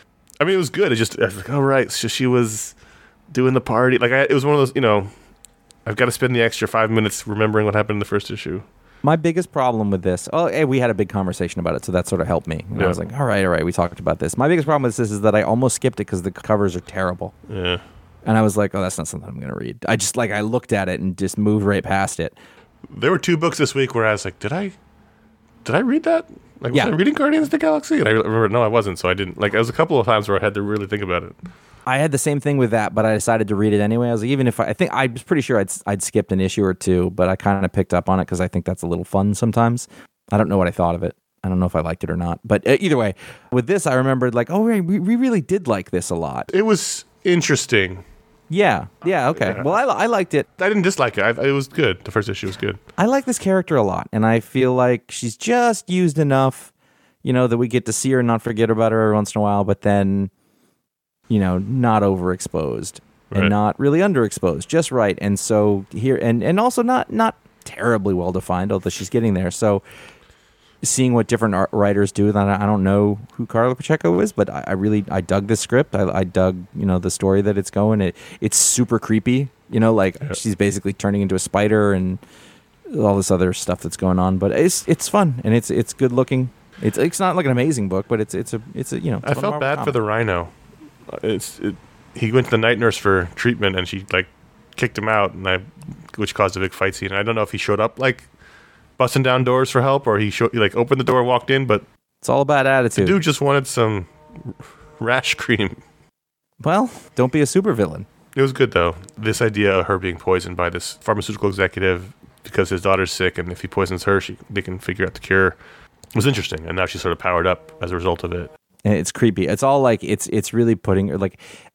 I mean, it was good. It just, I was like, oh, right. So she was doing the party. Like, I, it was one of those, you know, I've got to spend the extra five minutes remembering what happened in the first issue. My biggest problem with this, oh, hey, we had a big conversation about it, so that sort of helped me. And yeah. I was like, all right, all right, we talked about this. My biggest problem with this is that I almost skipped it because the covers are terrible. Yeah. And I was like, oh, that's not something I'm going to read. I just, like, I looked at it and just moved right past it. There were two books this week where I was like, did I, did I read that? Like, yeah. was I reading Guardians of the Galaxy? And I remember, no, I wasn't, so I didn't. Like, there was a couple of times where I had to really think about it. I had the same thing with that, but I decided to read it anyway. I was like, even if I, I think I was pretty sure I'd I'd skipped an issue or two, but I kind of picked up on it because I think that's a little fun sometimes. I don't know what I thought of it. I don't know if I liked it or not. But uh, either way, with this, I remembered like, oh, we we really did like this a lot. It was interesting. Yeah. Yeah. Okay. Yeah. Well, I I liked it. I didn't dislike it. I, it was good. The first issue was good. I like this character a lot, and I feel like she's just used enough, you know, that we get to see her and not forget about her every once in a while, but then, you know, not overexposed and right. not really underexposed, just right. And so here, and, and also not not terribly well defined, although she's getting there. So seeing what different art writers do, I don't know who Carla Pacheco is, but I, I really I dug this script. I, I dug, you know, the story that it's going. It it's super creepy, you know, like yeah. she's basically turning into a spider and all this other stuff that's going on. But it's it's fun and it's it's good looking. It's it's not like an amazing book, but it's it's a it's a you know. I felt bad comic. for the Rhino. It's it, he went to the night nurse for treatment and she like kicked him out, and I which caused a big fight scene. And I don't know if he showed up like busting down doors for help, or he showed, he like opened the door and walked in. But it's all about attitude. The dude just wanted some rash cream. Well, don't be a supervillain. It was good though. This idea of her being poisoned by this pharmaceutical executive because his daughter's sick, and if he poisons her, she they can figure out the cure. Was interesting, and now she's sort of powered up as a result of it. And it's creepy. It's all like it's it's really putting like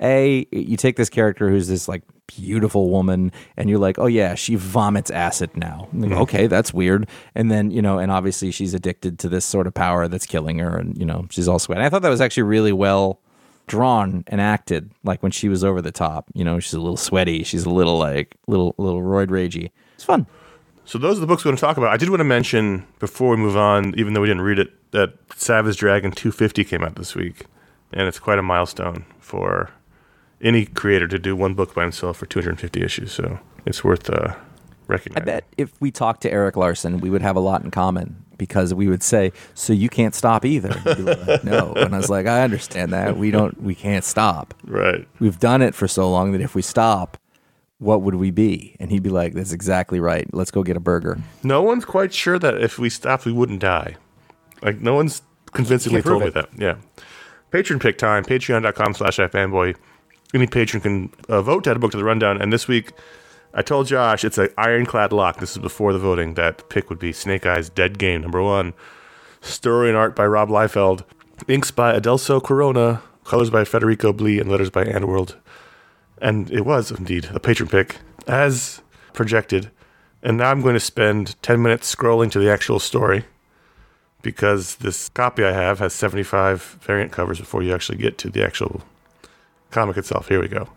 a you take this character who's this like beautiful woman, and you're like, oh yeah, she vomits acid now. Like, mm-hmm. Okay, that's weird. And then you know, and obviously she's addicted to this sort of power that's killing her, and you know, she's all sweaty. I thought that was actually really well drawn and acted. Like when she was over the top, you know, she's a little sweaty, she's a little like little little roid ragey. It's fun. So those are the books we're going to talk about. I did want to mention, before we move on, even though we didn't read it, that Savage Dragon two fifty came out this week. And it's quite a milestone for any creator to do one book by himself for two hundred fifty issues. So it's worth uh, recognizing. I bet if we talked to Eric Larson, we would have a lot in common, because we would say, so you can't stop either. And he'd be like, no. And I was like, I understand that. We don't, we can't stop. Right. We've done it for so long that if we stop, what would we be? And he'd be like, that's exactly right. Let's go get a burger. No one's quite sure that if we stopped, we wouldn't die. Like, no one's convincingly told me that. Yeah. Patron pick time, patreon.com slash ifanboy. Any patron can uh, vote to add a book to the rundown. And this week, I told Josh it's an ironclad lock. This is before the voting. That the pick would be Snake Eyes Dead Game, number one. Story and art by Rob Liefeld. Inks by Adelso Corona. Colors by Federico Blee. And letters by Underworld. And it was, indeed, a patron pick, as projected. And now I'm going to spend ten minutes scrolling to the actual story, because this copy I have has seventy-five variant covers before you actually get to the actual comic itself. Here we go.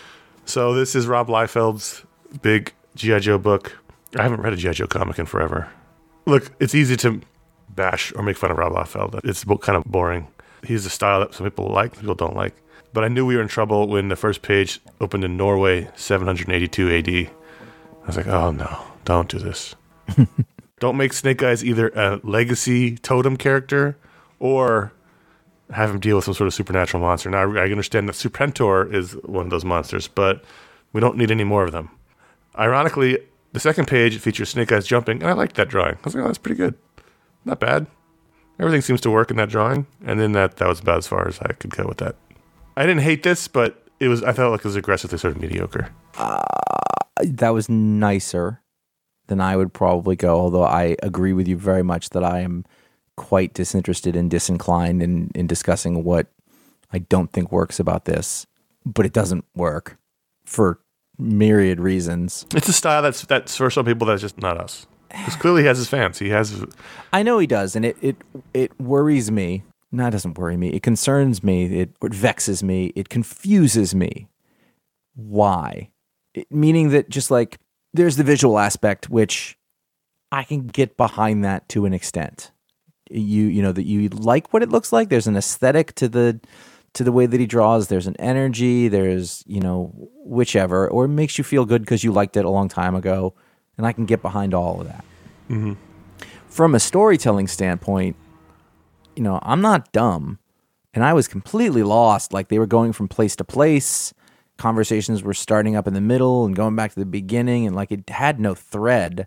So this is Rob Liefeld's big G I. Joe book. I haven't read a G I. Joe comic in forever. Look, it's easy to bash or make fun of Rob Liefeld. It's kind of boring. He's a style that some people like, some people don't like. But I knew we were in trouble when the first page opened in Norway, seven eighty-two A D. I was like, oh no, don't do this. Don't make Snake Eyes either a legacy totem character or have him deal with some sort of supernatural monster. Now, I understand that Serpentor is one of those monsters, but we don't need any more of them. Ironically, the second page features Snake Eyes jumping, and I liked that drawing. I was like, oh, that's pretty good. Not bad. Everything seems to work in that drawing, and then that, that was about as far as I could go with that. I didn't hate this, but it was. I felt like it was aggressively sort of mediocre. Uh, that was nicer than I would probably go, although I agree with you very much that I am quite disinterested and disinclined in, in discussing what I don't think works about this. But it doesn't work for myriad reasons. It's a style that's that's for some people that's just not us. Because clearly he has his fans. He has. I know he does, and it it, it worries me. No, it doesn't worry me. It concerns me. It, it vexes me. It confuses me. Why? It, meaning that just like there's the visual aspect, which I can get behind that to an extent. You you know that you like what it looks like. There's an aesthetic to the to the way that he draws. There's an energy. There's you know whichever, or it makes you feel good because you liked it a long time ago, and I can get behind all of that. Mm-hmm. From a storytelling standpoint, you know, I'm not dumb, and I was completely lost. Like, they were going from place to place. Conversations were starting up in the middle and going back to the beginning, and like it had no thread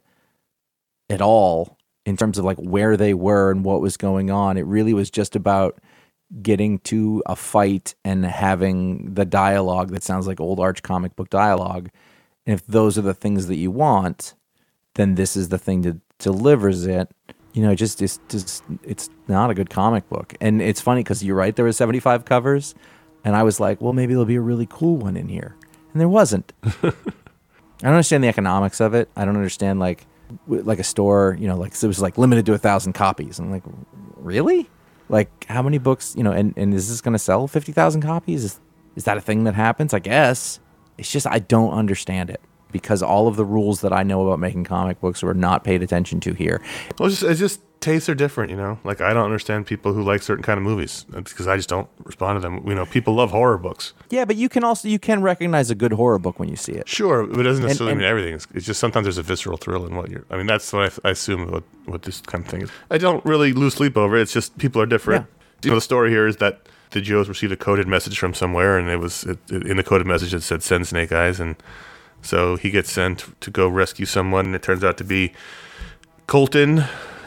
at all in terms of like where they were and what was going on. It really was just about getting to a fight and having the dialogue that sounds like old Arch comic book dialogue. And if those are the things that you want, then this is the thing that delivers it. You know, just, just, just, it's not a good comic book. And it's funny because you're right, there were seventy-five covers, and I was like, well, maybe there'll be a really cool one in here. And there wasn't. I don't understand the economics of it. I don't understand, like, like a store, you know, like, it was like limited to a thousand copies. And I'm like, really? Like, how many books, you know, and, and is this going to sell fifty thousand copies? Is, is that a thing that happens? I guess. It's just, I don't understand it. Because all of the rules that I know about making comic books were not paid attention to here. Well, it's just, it's just tastes are different, you know? Like, I don't understand people who like certain kind of movies because I just don't respond to them. You know, people love horror books. Yeah, but you can also, you can recognize a good horror book when you see it. Sure, but it doesn't necessarily and, and, mean everything. It's, it's just sometimes there's a visceral thrill in what you're... I mean, that's what I, I assume what, what this kind of thing is. I don't really lose sleep over it. It's just people are different. Yeah. You know, the story here is that the Joes received a coded message from somewhere, and it was it, it, in the coded message it said, send Snake Eyes, and so he gets sent to go rescue someone, and it turns out to be Colton,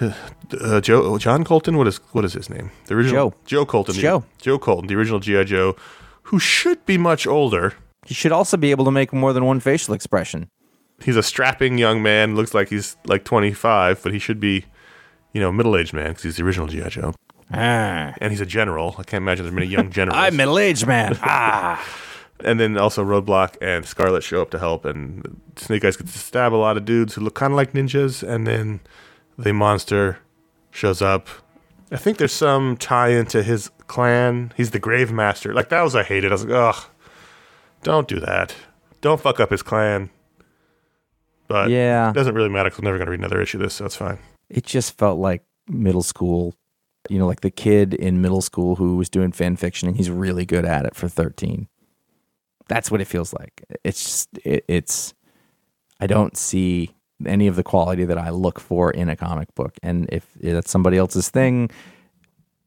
uh, Joe, John Colton. What is what is his name? The original Joe. Joe Colton. The, Joe. Joe Colton, the original G I. Joe, who should be much older. He should also be able to make more than one facial expression. He's a strapping young man. Looks like he's like twenty-five, but he should be, you know, middle-aged man because he's the original G I. Joe. Ah. And he's a general. I can't imagine there's many young generals. I'm middle-aged man. Ah. And then also Roadblock and Scarlet show up to help, and Snake Eyes gets to stab a lot of dudes who look kind of like ninjas, and then the monster shows up. I think there's some tie into his clan. He's the Grave Master. Like, that was, I hated. I was like, ugh, don't do that. Don't fuck up his clan. But yeah. It doesn't really matter because I'm never going to read another issue of this, so it's fine. It just felt like middle school, you know, like the kid in middle school who was doing fan fiction, and he's really good at it for thirteen. That's what it feels like. It's just, it, it's, I don't see any of the quality that I look for in a comic book. And if that's somebody else's thing,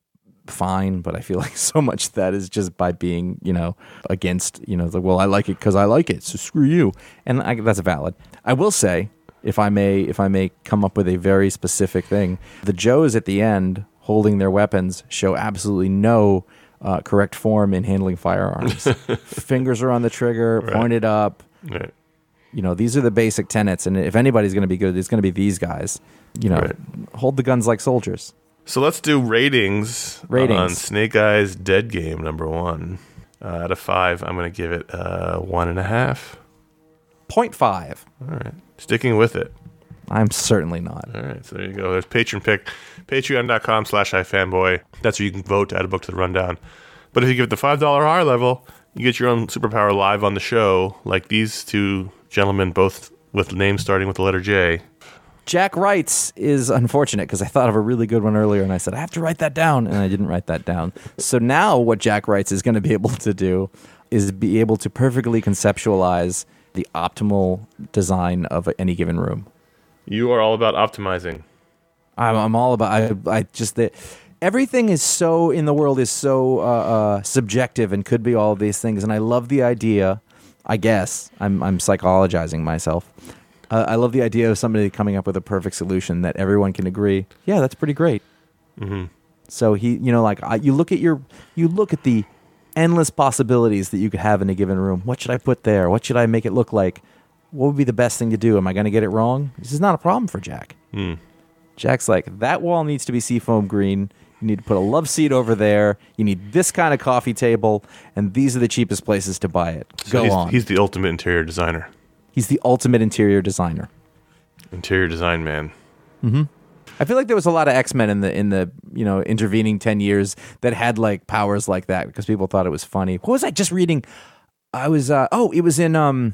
fine, but I feel like so much of that is just by being, you know, against, you know, the, well, I like it because I like it, so screw you. And I, that's valid. I will say, if I may, if I may come up with a very specific thing, the Joes at the end holding their weapons show absolutely no uh, correct form in handling firearms. Fingers are on the trigger, Right. pointed up. Right. You know, these are the basic tenets, and if anybody's going to be good, it's going to be these guys. You know, Right. hold the guns like soldiers. So let's do ratings, Ratings. on Snake Eyes Dead Game number one. Uh, out of five, I'm going to give it uh, one and a half. Point five. All right. Sticking with it. I'm certainly not. All right. So there you go. There's Patreon pick. Patreon.com slash iFanboy. That's where you can vote to add a book to the rundown. But if you give it the five dollar higher level, you get your own superpower live on the show, like these two gentlemen, both with names starting with the letter J. Jack Wrights is unfortunate because I thought of a really good one earlier and I said, I have to write that down. And I didn't write that down. So now what Jack Wrights is going to be able to do is be able to perfectly conceptualize the optimal design of any given room. You are all about optimizing. I'm, I'm all about, I, I just, the, everything is so, in the world is so uh, uh, subjective and could be all of these things. And I love the idea, I guess, I'm, I'm psychologizing myself. Uh, I love the idea of somebody coming up with a perfect solution that everyone can agree, yeah, that's pretty great. Mm-hmm. So he, you know, like I, you look at your, you look at the endless possibilities that you could have in a given room. What should I put there? What should I make it look like? What would be the best thing to do? Am I going to get it wrong? This is not a problem for Jack. Mm. Jack's like, that wall needs to be seafoam green. You need to put a love seat over there. You need this kind of coffee table, and these are the cheapest places to buy it. So Go he's, on. He's the ultimate interior designer. He's the ultimate interior designer. Interior design man. Mm-hmm. I feel like there was a lot of X-Men in the in the you know intervening ten years that had like powers like that because people thought it was funny. What was I just reading? I was uh, oh, it was in um,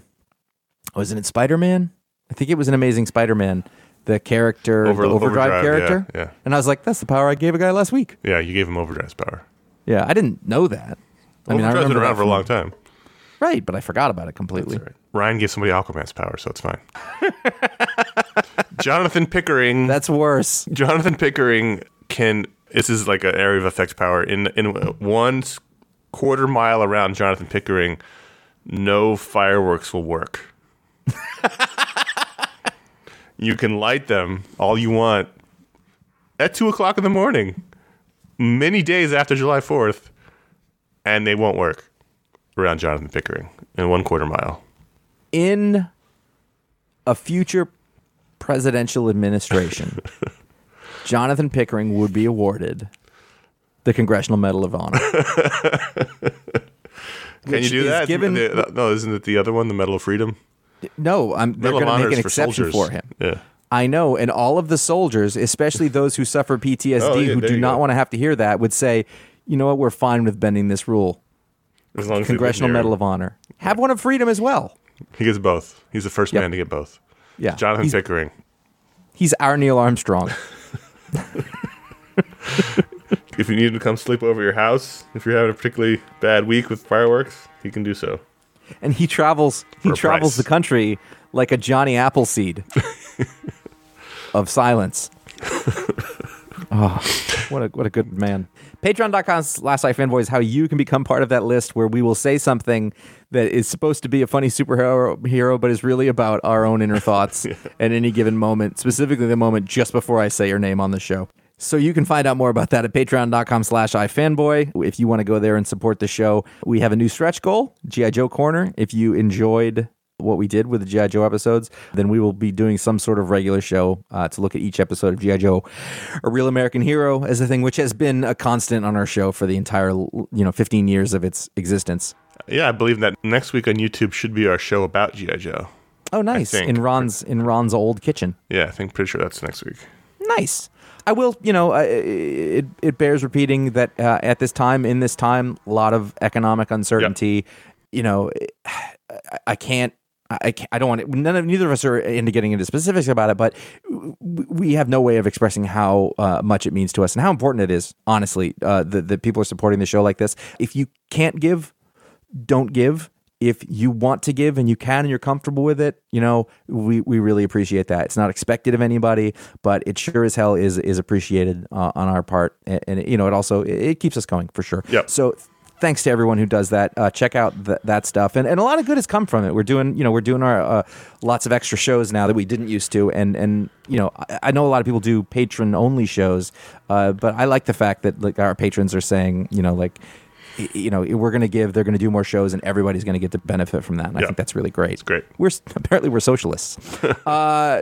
was it in Spider-Man? I think it was in Amazing Spider-Man. The character, Over- the Overdrive, Overdrive, character, yeah, yeah. And I was like, that's the power I gave a guy last week. Yeah, you gave him Overdrive's power. Yeah, I didn't know that. I mean, I Overdrive's remember been around that for a from- long time. Right, but I forgot about it completely. That's all right. Ryan gave somebody Aquaman's power, so it's fine. Jonathan Pickering. That's worse. Jonathan Pickering can. This is like an area of effects power. In in one quarter mile around Jonathan Pickering, no fireworks will work. You can light them all you want at two o'clock in the morning, many days after July fourth, and they won't work around Jonathan Pickering in one quarter mile. In a future presidential administration, Jonathan Pickering would be awarded the Congressional Medal of Honor. Can you do that? Given, The- no, isn't it the other one, the Medal of Freedom? no, I'm, they're Medal of going to Honor make an is for exception soldiers. for him. Yeah. I know, and all of the soldiers, especially those who suffer P T S D, Oh, yeah, who there do you not go. want to have to hear that, would say, you know what, we're fine with bending this rule. As long as Congressional Medal of Honor. Have one of freedom as well. He gets both. He's the first Yep. man to get both. Yeah, Jonathan he's, Pickering. he's our Neil Armstrong. If you need him to come sleep over your house, if you're having a particularly bad week with fireworks, he can do so. And he travels he For a travels price. the country like a Johnny Appleseed of silence. Oh, what a what a good man. Patreon.com slash iFanboy is how you can become part of that list where we will say something that is supposed to be a funny superhero hero, but is really about our own inner thoughts at any given moment, specifically the moment just before I say your name on the show. So you can find out more about that at patreon.com slash iFanboy. If you want to go there and support the show, we have a new stretch goal, G I. Joe Corner. If you enjoyed what we did with the G I. Joe episodes, then we will be doing some sort of regular show uh, to look at each episode of G I. Joe, A Real American Hero, as a thing which has been a constant on our show for the entire, you know, fifteen years of its existence. Yeah, I believe that next week on YouTube should be our show about G I. Joe. Oh, nice. think. In Ron's in Ron's old kitchen. Yeah, I think pretty sure that's next week. Nice. I will, you know, uh, it it bears repeating that uh, at this time, in this time, a lot of economic uncertainty. You know, I, I can't, I can't, I don't want to, none of, neither of us are into getting into specifics about it, but we have no way of expressing how uh, much it means to us and how important it is, honestly, uh, that, that people are supporting the show like this. If you can't give, don't give. if you want to give and you can and you're comfortable with it, you know, we, we really appreciate that. It's not expected of anybody, but it sure as hell is is appreciated uh, on our part. And, and, you know, it also, it, it keeps us going for sure. Yep. So thanks to everyone who does that. Uh, check out th- that stuff. And, and a lot of good has come from it. We're doing, you know, we're doing our uh, lots of extra shows now that we didn't used to. And, and you know, I, I know a lot of people do patron only shows, uh, but I like the fact that like our patrons are saying, you know, like, you know, we're going to give, they're going to do more shows, and everybody's going to get the benefit from that. And I Yeah. think that's really great. It's great. We're apparently we're socialists. uh,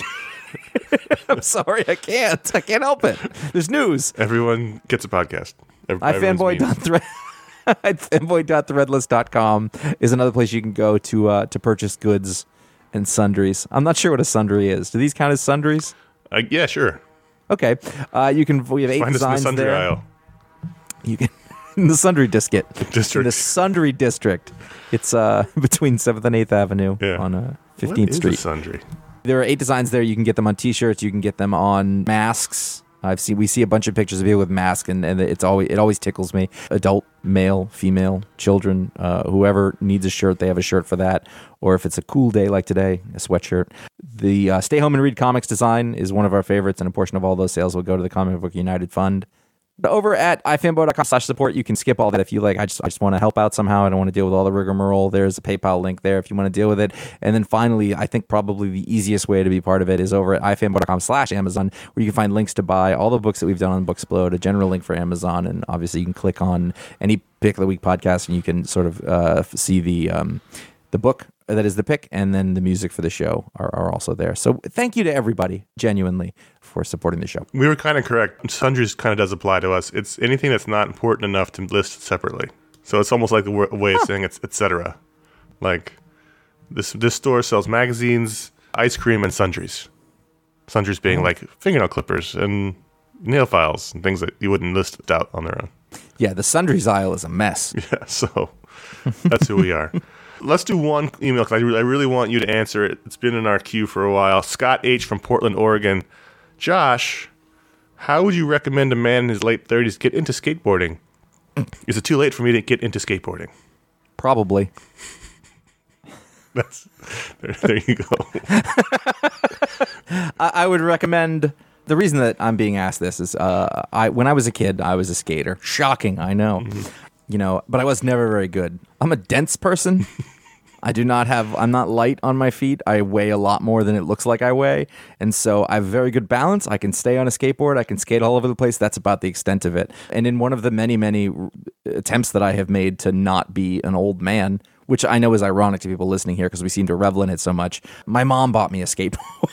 I'm sorry, I can't. I can't help it. There's news. Everyone gets a podcast. Every, everyone's ifanboy mean. dot thread ifanboy dot threadless dot com is another place you can go to uh, to purchase goods and sundries. I'm not sure what a sundry is. Do these count as sundries? Uh, yeah, sure. Okay. Uh, you can. We have eight Find us in the designs sundry there. aisle. You can in the Sundry District. District. In the Sundry District. It's uh, between seventh and eighth Avenue Yeah. on uh, What fifteenth is Street. a sundry? There are eight designs there. You can get them on T-shirts. You can get them on masks. I've seen we see a bunch of pictures of people with masks, and, and it's always it always tickles me. Adult, male, female, children, uh, whoever needs a shirt, they have a shirt for that. Or if it's a cool day like today, a sweatshirt. The uh, Stay Home and Read Comics design is one of our favorites, and a portion of all those sales will go to the Comic Book United Fund. Over at ifanboy dot com slash support, you can skip all that if you like. I just I just want to help out somehow. I don't want to deal with all the rigmarole. There's a PayPal link there if you want to deal with it. And then finally, I think probably the easiest way to be part of it is over at ifanboy dot com slash Amazon, where you can find links to buy all the books that we've done on Booksplode, a general link for Amazon, and obviously you can click on any Pick of the Week podcast and you can sort of uh, see the um, the book that is the pick, and then the music for the show are, are also there. So thank you to everybody, genuinely, for supporting the show. We were kind of correct. Sundries kind of does apply to us. It's anything that's not important enough to list separately. So it's almost like a w- way of saying it's et cetera. Like this this store sells magazines, ice cream, and sundries. Sundries being like fingernail clippers and nail files and things that you wouldn't list out on their own. Yeah, the sundries aisle is a mess. Yeah, so that's who we are. Let's do one email because I, re- I really want you to answer it. It's been in our queue for a while. Scott H. from Portland, Oregon. Josh, how would you recommend a man in his late thirties get into skateboarding? Is it too late for me to get into skateboarding? Probably. That's there, there you go. I, I would recommend. The reason that I'm being asked this is, uh, I when I was a kid, I was a skater. Shocking, I know. Mm-hmm. You know, but I was never very good. I'm a dense person. I do not have, I'm not light on my feet. I weigh a lot more than it looks like I weigh. And so I have very good balance. I can stay on a skateboard. I can skate all over the place. That's about the extent of it. And in one of the many, many attempts that I have made to not be an old man, which I know is ironic to people listening here because we seem to revel in it so much, my mom bought me a skateboard.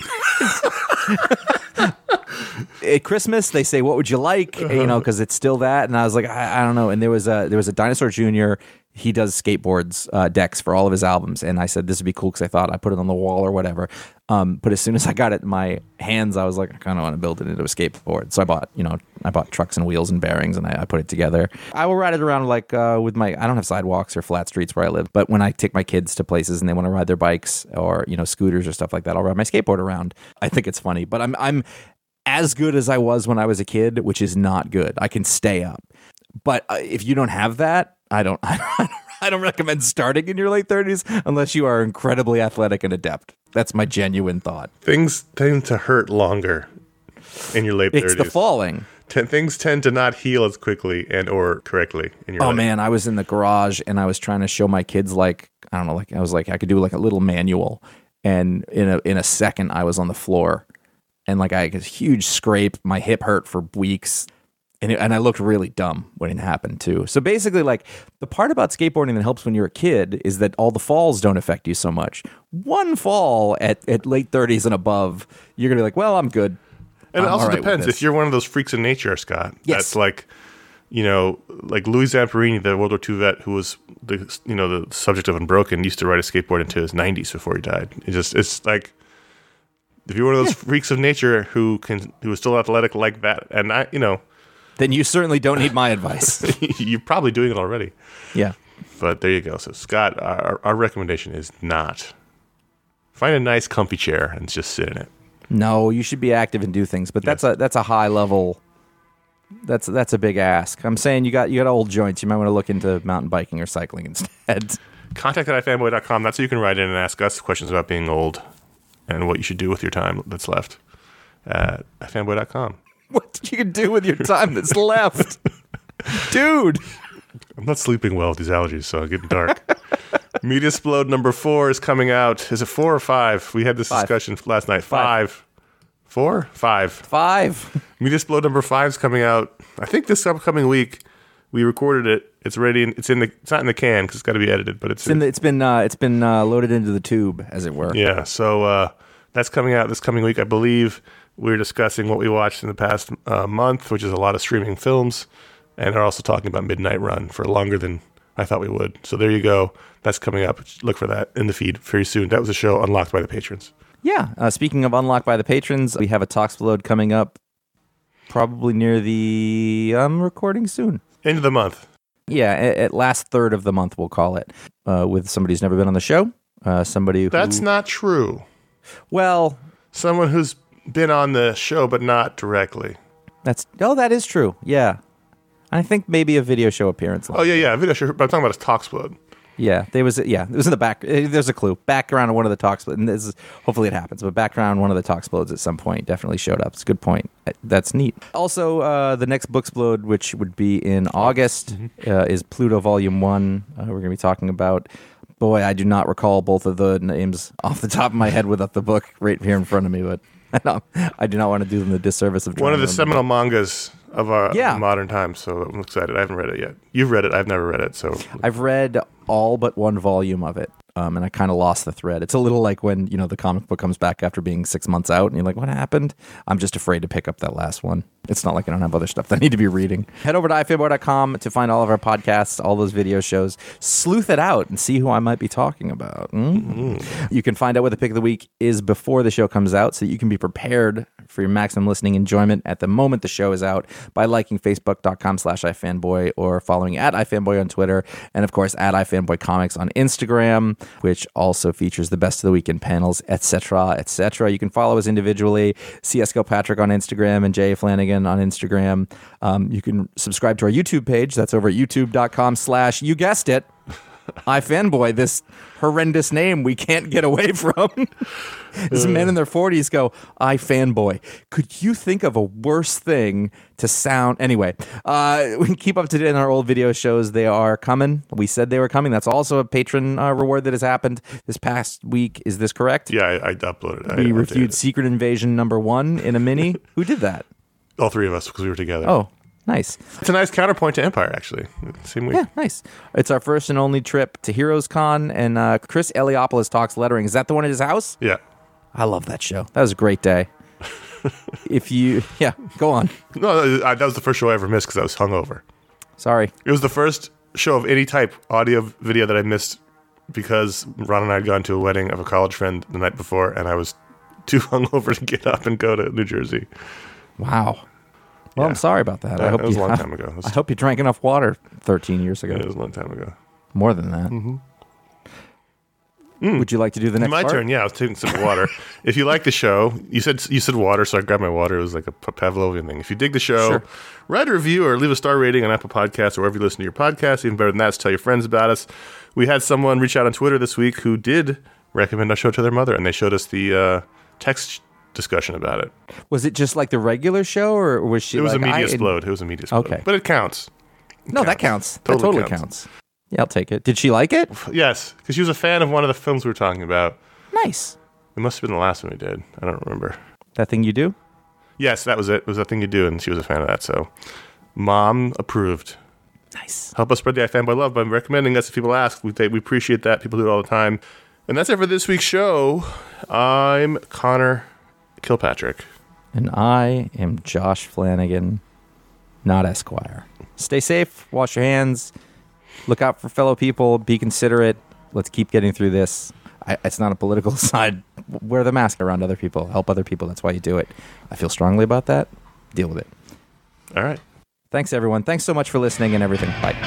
At Christmas, they say, "What would you like?" You know, because it's still that. And I was like, I, I don't know. And there was a there was a Dinosaur Junior He does skateboards uh, decks for all of his albums, and I said this would be cool because I thought I put it on the wall or whatever. Um, but as soon as I got it in my hands, I was like, I kind of want to build it into a skateboard. So I bought, you know, I bought trucks and wheels and bearings, and I, I put it together. I will ride it around like uh, with my. I don't have sidewalks or flat streets where I live, but when I take my kids to places and they want to ride their bikes or you know scooters or stuff like that, I'll ride my skateboard around. I think it's funny, but I'm I'm. as good as I was when I was a kid, which is not good. I can stay up. But uh, if you don't have that, I don't, I don't I don't recommend starting in your late thirties unless you are incredibly athletic and adept. That's my genuine thought. Things tend to hurt longer in your late thirties. It's the falling. T- things tend to not heal as quickly and or correctly in your Oh life. man, I was in the garage and I was trying to show my kids like, I don't know, like I was like I could do like a little manual, and in a in a second I was on the floor. And like I had a huge scrape, my hip hurt for weeks, and it, and I looked really dumb when it happened too. So basically, like the part about skateboarding that helps when you're a kid is that all the falls don't affect you so much. One fall at, at late thirties and above, you're gonna be like, well, I'm good. And I'm it also all right with depends this. if you're one of those freaks of nature, Scott. Yes. That's like, you know, like Louis Zamperini, the World War Two vet who was the you know the subject of Unbroken, used to ride a skateboard into his nineties before he died. It just it's like. If you're one of those yeah. freaks of nature who can who is still athletic like that, and I, you know, then you certainly don't need my advice. You're probably doing it already. Yeah. But there you go. So Scott, our, our recommendation is not find a nice, comfy chair and just sit in it. No, you should be active and do things, but that's yes. a that's a high level. That's that's a big ask. I'm saying you got you got old joints. You might want to look into mountain biking or cycling instead. contact at ifanboy dot com. That's how you can write in and ask us questions about being old and what you should do with your time that's left at ifanboy dot com. What you can do with your time that's left? Dude. I'm not sleeping well with these allergies, so I'm getting dark. Mediasplode number four is coming out. Is it four or five? We had this Five. discussion last night. Five. five. Four? Five. Five. Mediasplode number five is coming out, I think, this upcoming week. We recorded it. It's ready. In, it's in the. It's not in the can because it's got to be edited, but it's. It's, in the, it's been uh, it's been uh, loaded into the tube, as it were. Yeah. So uh, that's coming out this coming week, I believe. We're discussing what we watched in the past uh, month, which is a lot of streaming films, and are also talking about Midnight Run for longer than I thought we would. So there you go. That's coming up. Look for that in the feed very soon. That was a show unlocked by the patrons. Yeah. Uh, speaking of unlocked by the patrons, we have a Talksplode coming up probably near the um, recording soon. End of the month. Yeah, at, at last third of the month, we'll call it, uh, with somebody who's never been on the show. Uh, somebody who... That's not true. Well... Someone who's been on the show, but not directly. That's Oh, that is true. Yeah. I think maybe a video show appearance. Oh, yeah, yeah. A video show, but I'm talking about a Talksplode. Yeah, there was. Yeah, it was in the back. There's a clue. Background on one of the talks, and this is hopefully it happens. But background on one of the talksplodes at some point definitely showed up. It's a good point. That's neat. Also, uh, the next Booksplode, which would be in August, mm-hmm. uh, is Pluto Volume One. Uh, we're going to be talking about. Boy, I do not recall both of the names off the top of my head without the book right here in front of me. But I, know, I do not want to do them the disservice of one of the seminal them. mangas of our yeah. modern times. So I'm excited. I haven't read it yet. You've read it. I've never read it. So I've read all but one volume of it, um, and I kind of lost the thread. It's a little like when, you know, the comic book comes back after being six months out, and you're like, what happened? I'm just afraid to pick up that last one. It's not like I don't have other stuff that I need to be reading. Head over to ifanboy dot com to find all of our podcasts, all those video shows. Sleuth it out and see who I might be talking about. Mm-hmm. Mm. You can find out what the pick of the week is before the show comes out, so you can be prepared for your maximum listening enjoyment at the moment the show is out by liking facebook dot com slash ifanboy or following at ifanboy on Twitter, and of course at ifanboy comics on Instagram, which also features the best of the weekend panels, et cetera, et cetera. You can follow us individually, C S Patrick on Instagram and Jay Flanagan on Instagram. Um, you can subscribe to our YouTube page. That's over at youtube dot com slash, you guessed it, iFanboy, this horrendous name we can't get away from. These men in their forties go, iFanboy. Could you think of a worse thing to sound? Anyway, uh, we can keep up to date on our old video shows. They are coming. We said they were coming. That's also a patron uh, reward that has happened this past week. Is this correct? Yeah, I, I uploaded it. We I, reviewed I Secret Invasion number one in a mini. Who did that? All three of us, because we were together. Oh, nice. It's a nice counterpoint to Empire, actually. Same week. Yeah, nice. It's our first and only trip to Heroes Con, and uh, Chris Eliopoulos talks lettering. Is that the one at his house? Yeah. I love that show. That was a great day. If you, yeah, go on. No, I, that was the first show I ever missed because I was hungover. Sorry. It was the first show of any type, audio, video, that I missed because Ron and I had gone to a wedding of a college friend the night before, and I was too hungover to get up and go to New Jersey. Wow. Well, yeah. I'm sorry about that. Yeah, I hope it was you, a long time ago. I hope you drank enough water thirteen years ago. Yeah, it was a long time ago. More than that. Mm-hmm. Mm. Would you like to do the next My part? turn, yeah. I was taking some water. If you like the show, you said you said water, so I grabbed my water. It was like a Pavlovian thing. If you dig the show, sure. write a review or leave a star rating on Apple Podcasts or wherever you listen to your podcast. Even better than that is tell your friends about us. We had someone reach out on Twitter this week who did recommend our show to their mother, and they showed us the uh, text discussion about it. Was it just like the regular show, or was she? It was like, a media I, explode. It was a media explode. Okay, but it counts. It no, counts. that counts. Totally that totally counts. counts. Yeah, I'll take it. Did she like it? Yes, because she was a fan of one of the films we were talking about. Nice. It must have been the last one we did. I don't remember. That Thing You Do? Yes, that was it. It was That Thing You Do, and she was a fan of that. So, Mom approved. Nice. Help us spread the iFanboy love by recommending us if people ask. We we appreciate that. People do it all the time. And that's it for this week's show. I'm Connor Kilpatrick. And I am Josh Flanagan, not Esquire. Stay safe. Wash your hands. Look out for fellow people. Be considerate. Let's keep getting through this. I, it's not a political side. Wear the mask around other people. Help other people. That's why you do it. I feel strongly about that. Deal with it. All right. Thanks, everyone. Thanks so much for listening and everything. Bye.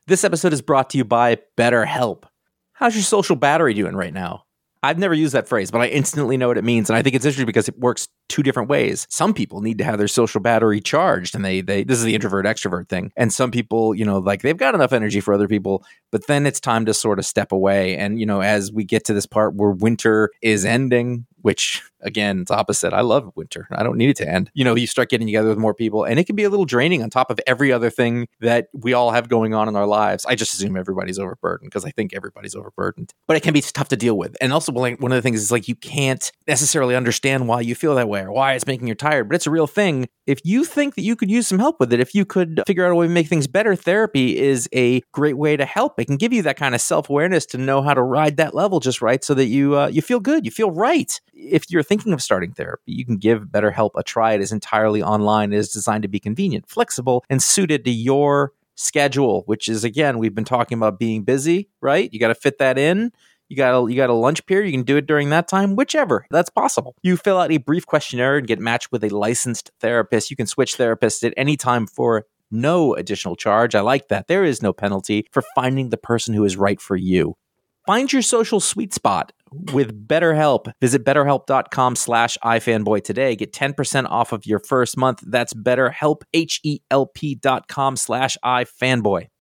This episode is brought to you by BetterHelp. How's your social battery doing right now? I've never used that phrase, but I instantly know what it means. And I think it's interesting because it works two different ways. Some people need to have their social battery charged, and they, they, this is the introvert extrovert thing. And some people, you know, like they've got enough energy for other people, but then it's time to sort of step away. And, you know, as we get to this part where winter is ending, which again, it's opposite. I love winter. I don't need it to end. You know, you start getting together with more people, and it can be a little draining on top of every other thing that we all have going on in our lives. I just assume everybody's overburdened because I think everybody's overburdened, but it can be tough to deal with. And also, like, one of the things is like, you can't necessarily understand why you feel that way or why it's making you tired, but it's a real thing. If you think that you could use some help with it, if you could figure out a way to make things better, therapy is a great way to help. It can give you that kind of self-awareness to know how to ride that level just right so that you uh, you feel good, you feel right. If you're thinking of starting therapy, you can give BetterHelp a try. It is entirely online. It is designed to be convenient, flexible, and suited to your schedule, which is, again, we've been talking about being busy, right? You got to fit that in. You got a, you got a lunch period. You can do it during that time, whichever. That's possible. You fill out a brief questionnaire and get matched with a licensed therapist. You can switch therapists at any time for no additional charge. I like that. There is no penalty for finding the person who is right for you. Find your social sweet spot with BetterHelp. Visit betterhelp.com slash ifanboy today. Get ten percent off of your first month. That's BetterHelp, H E L P dot com slash ifanboy.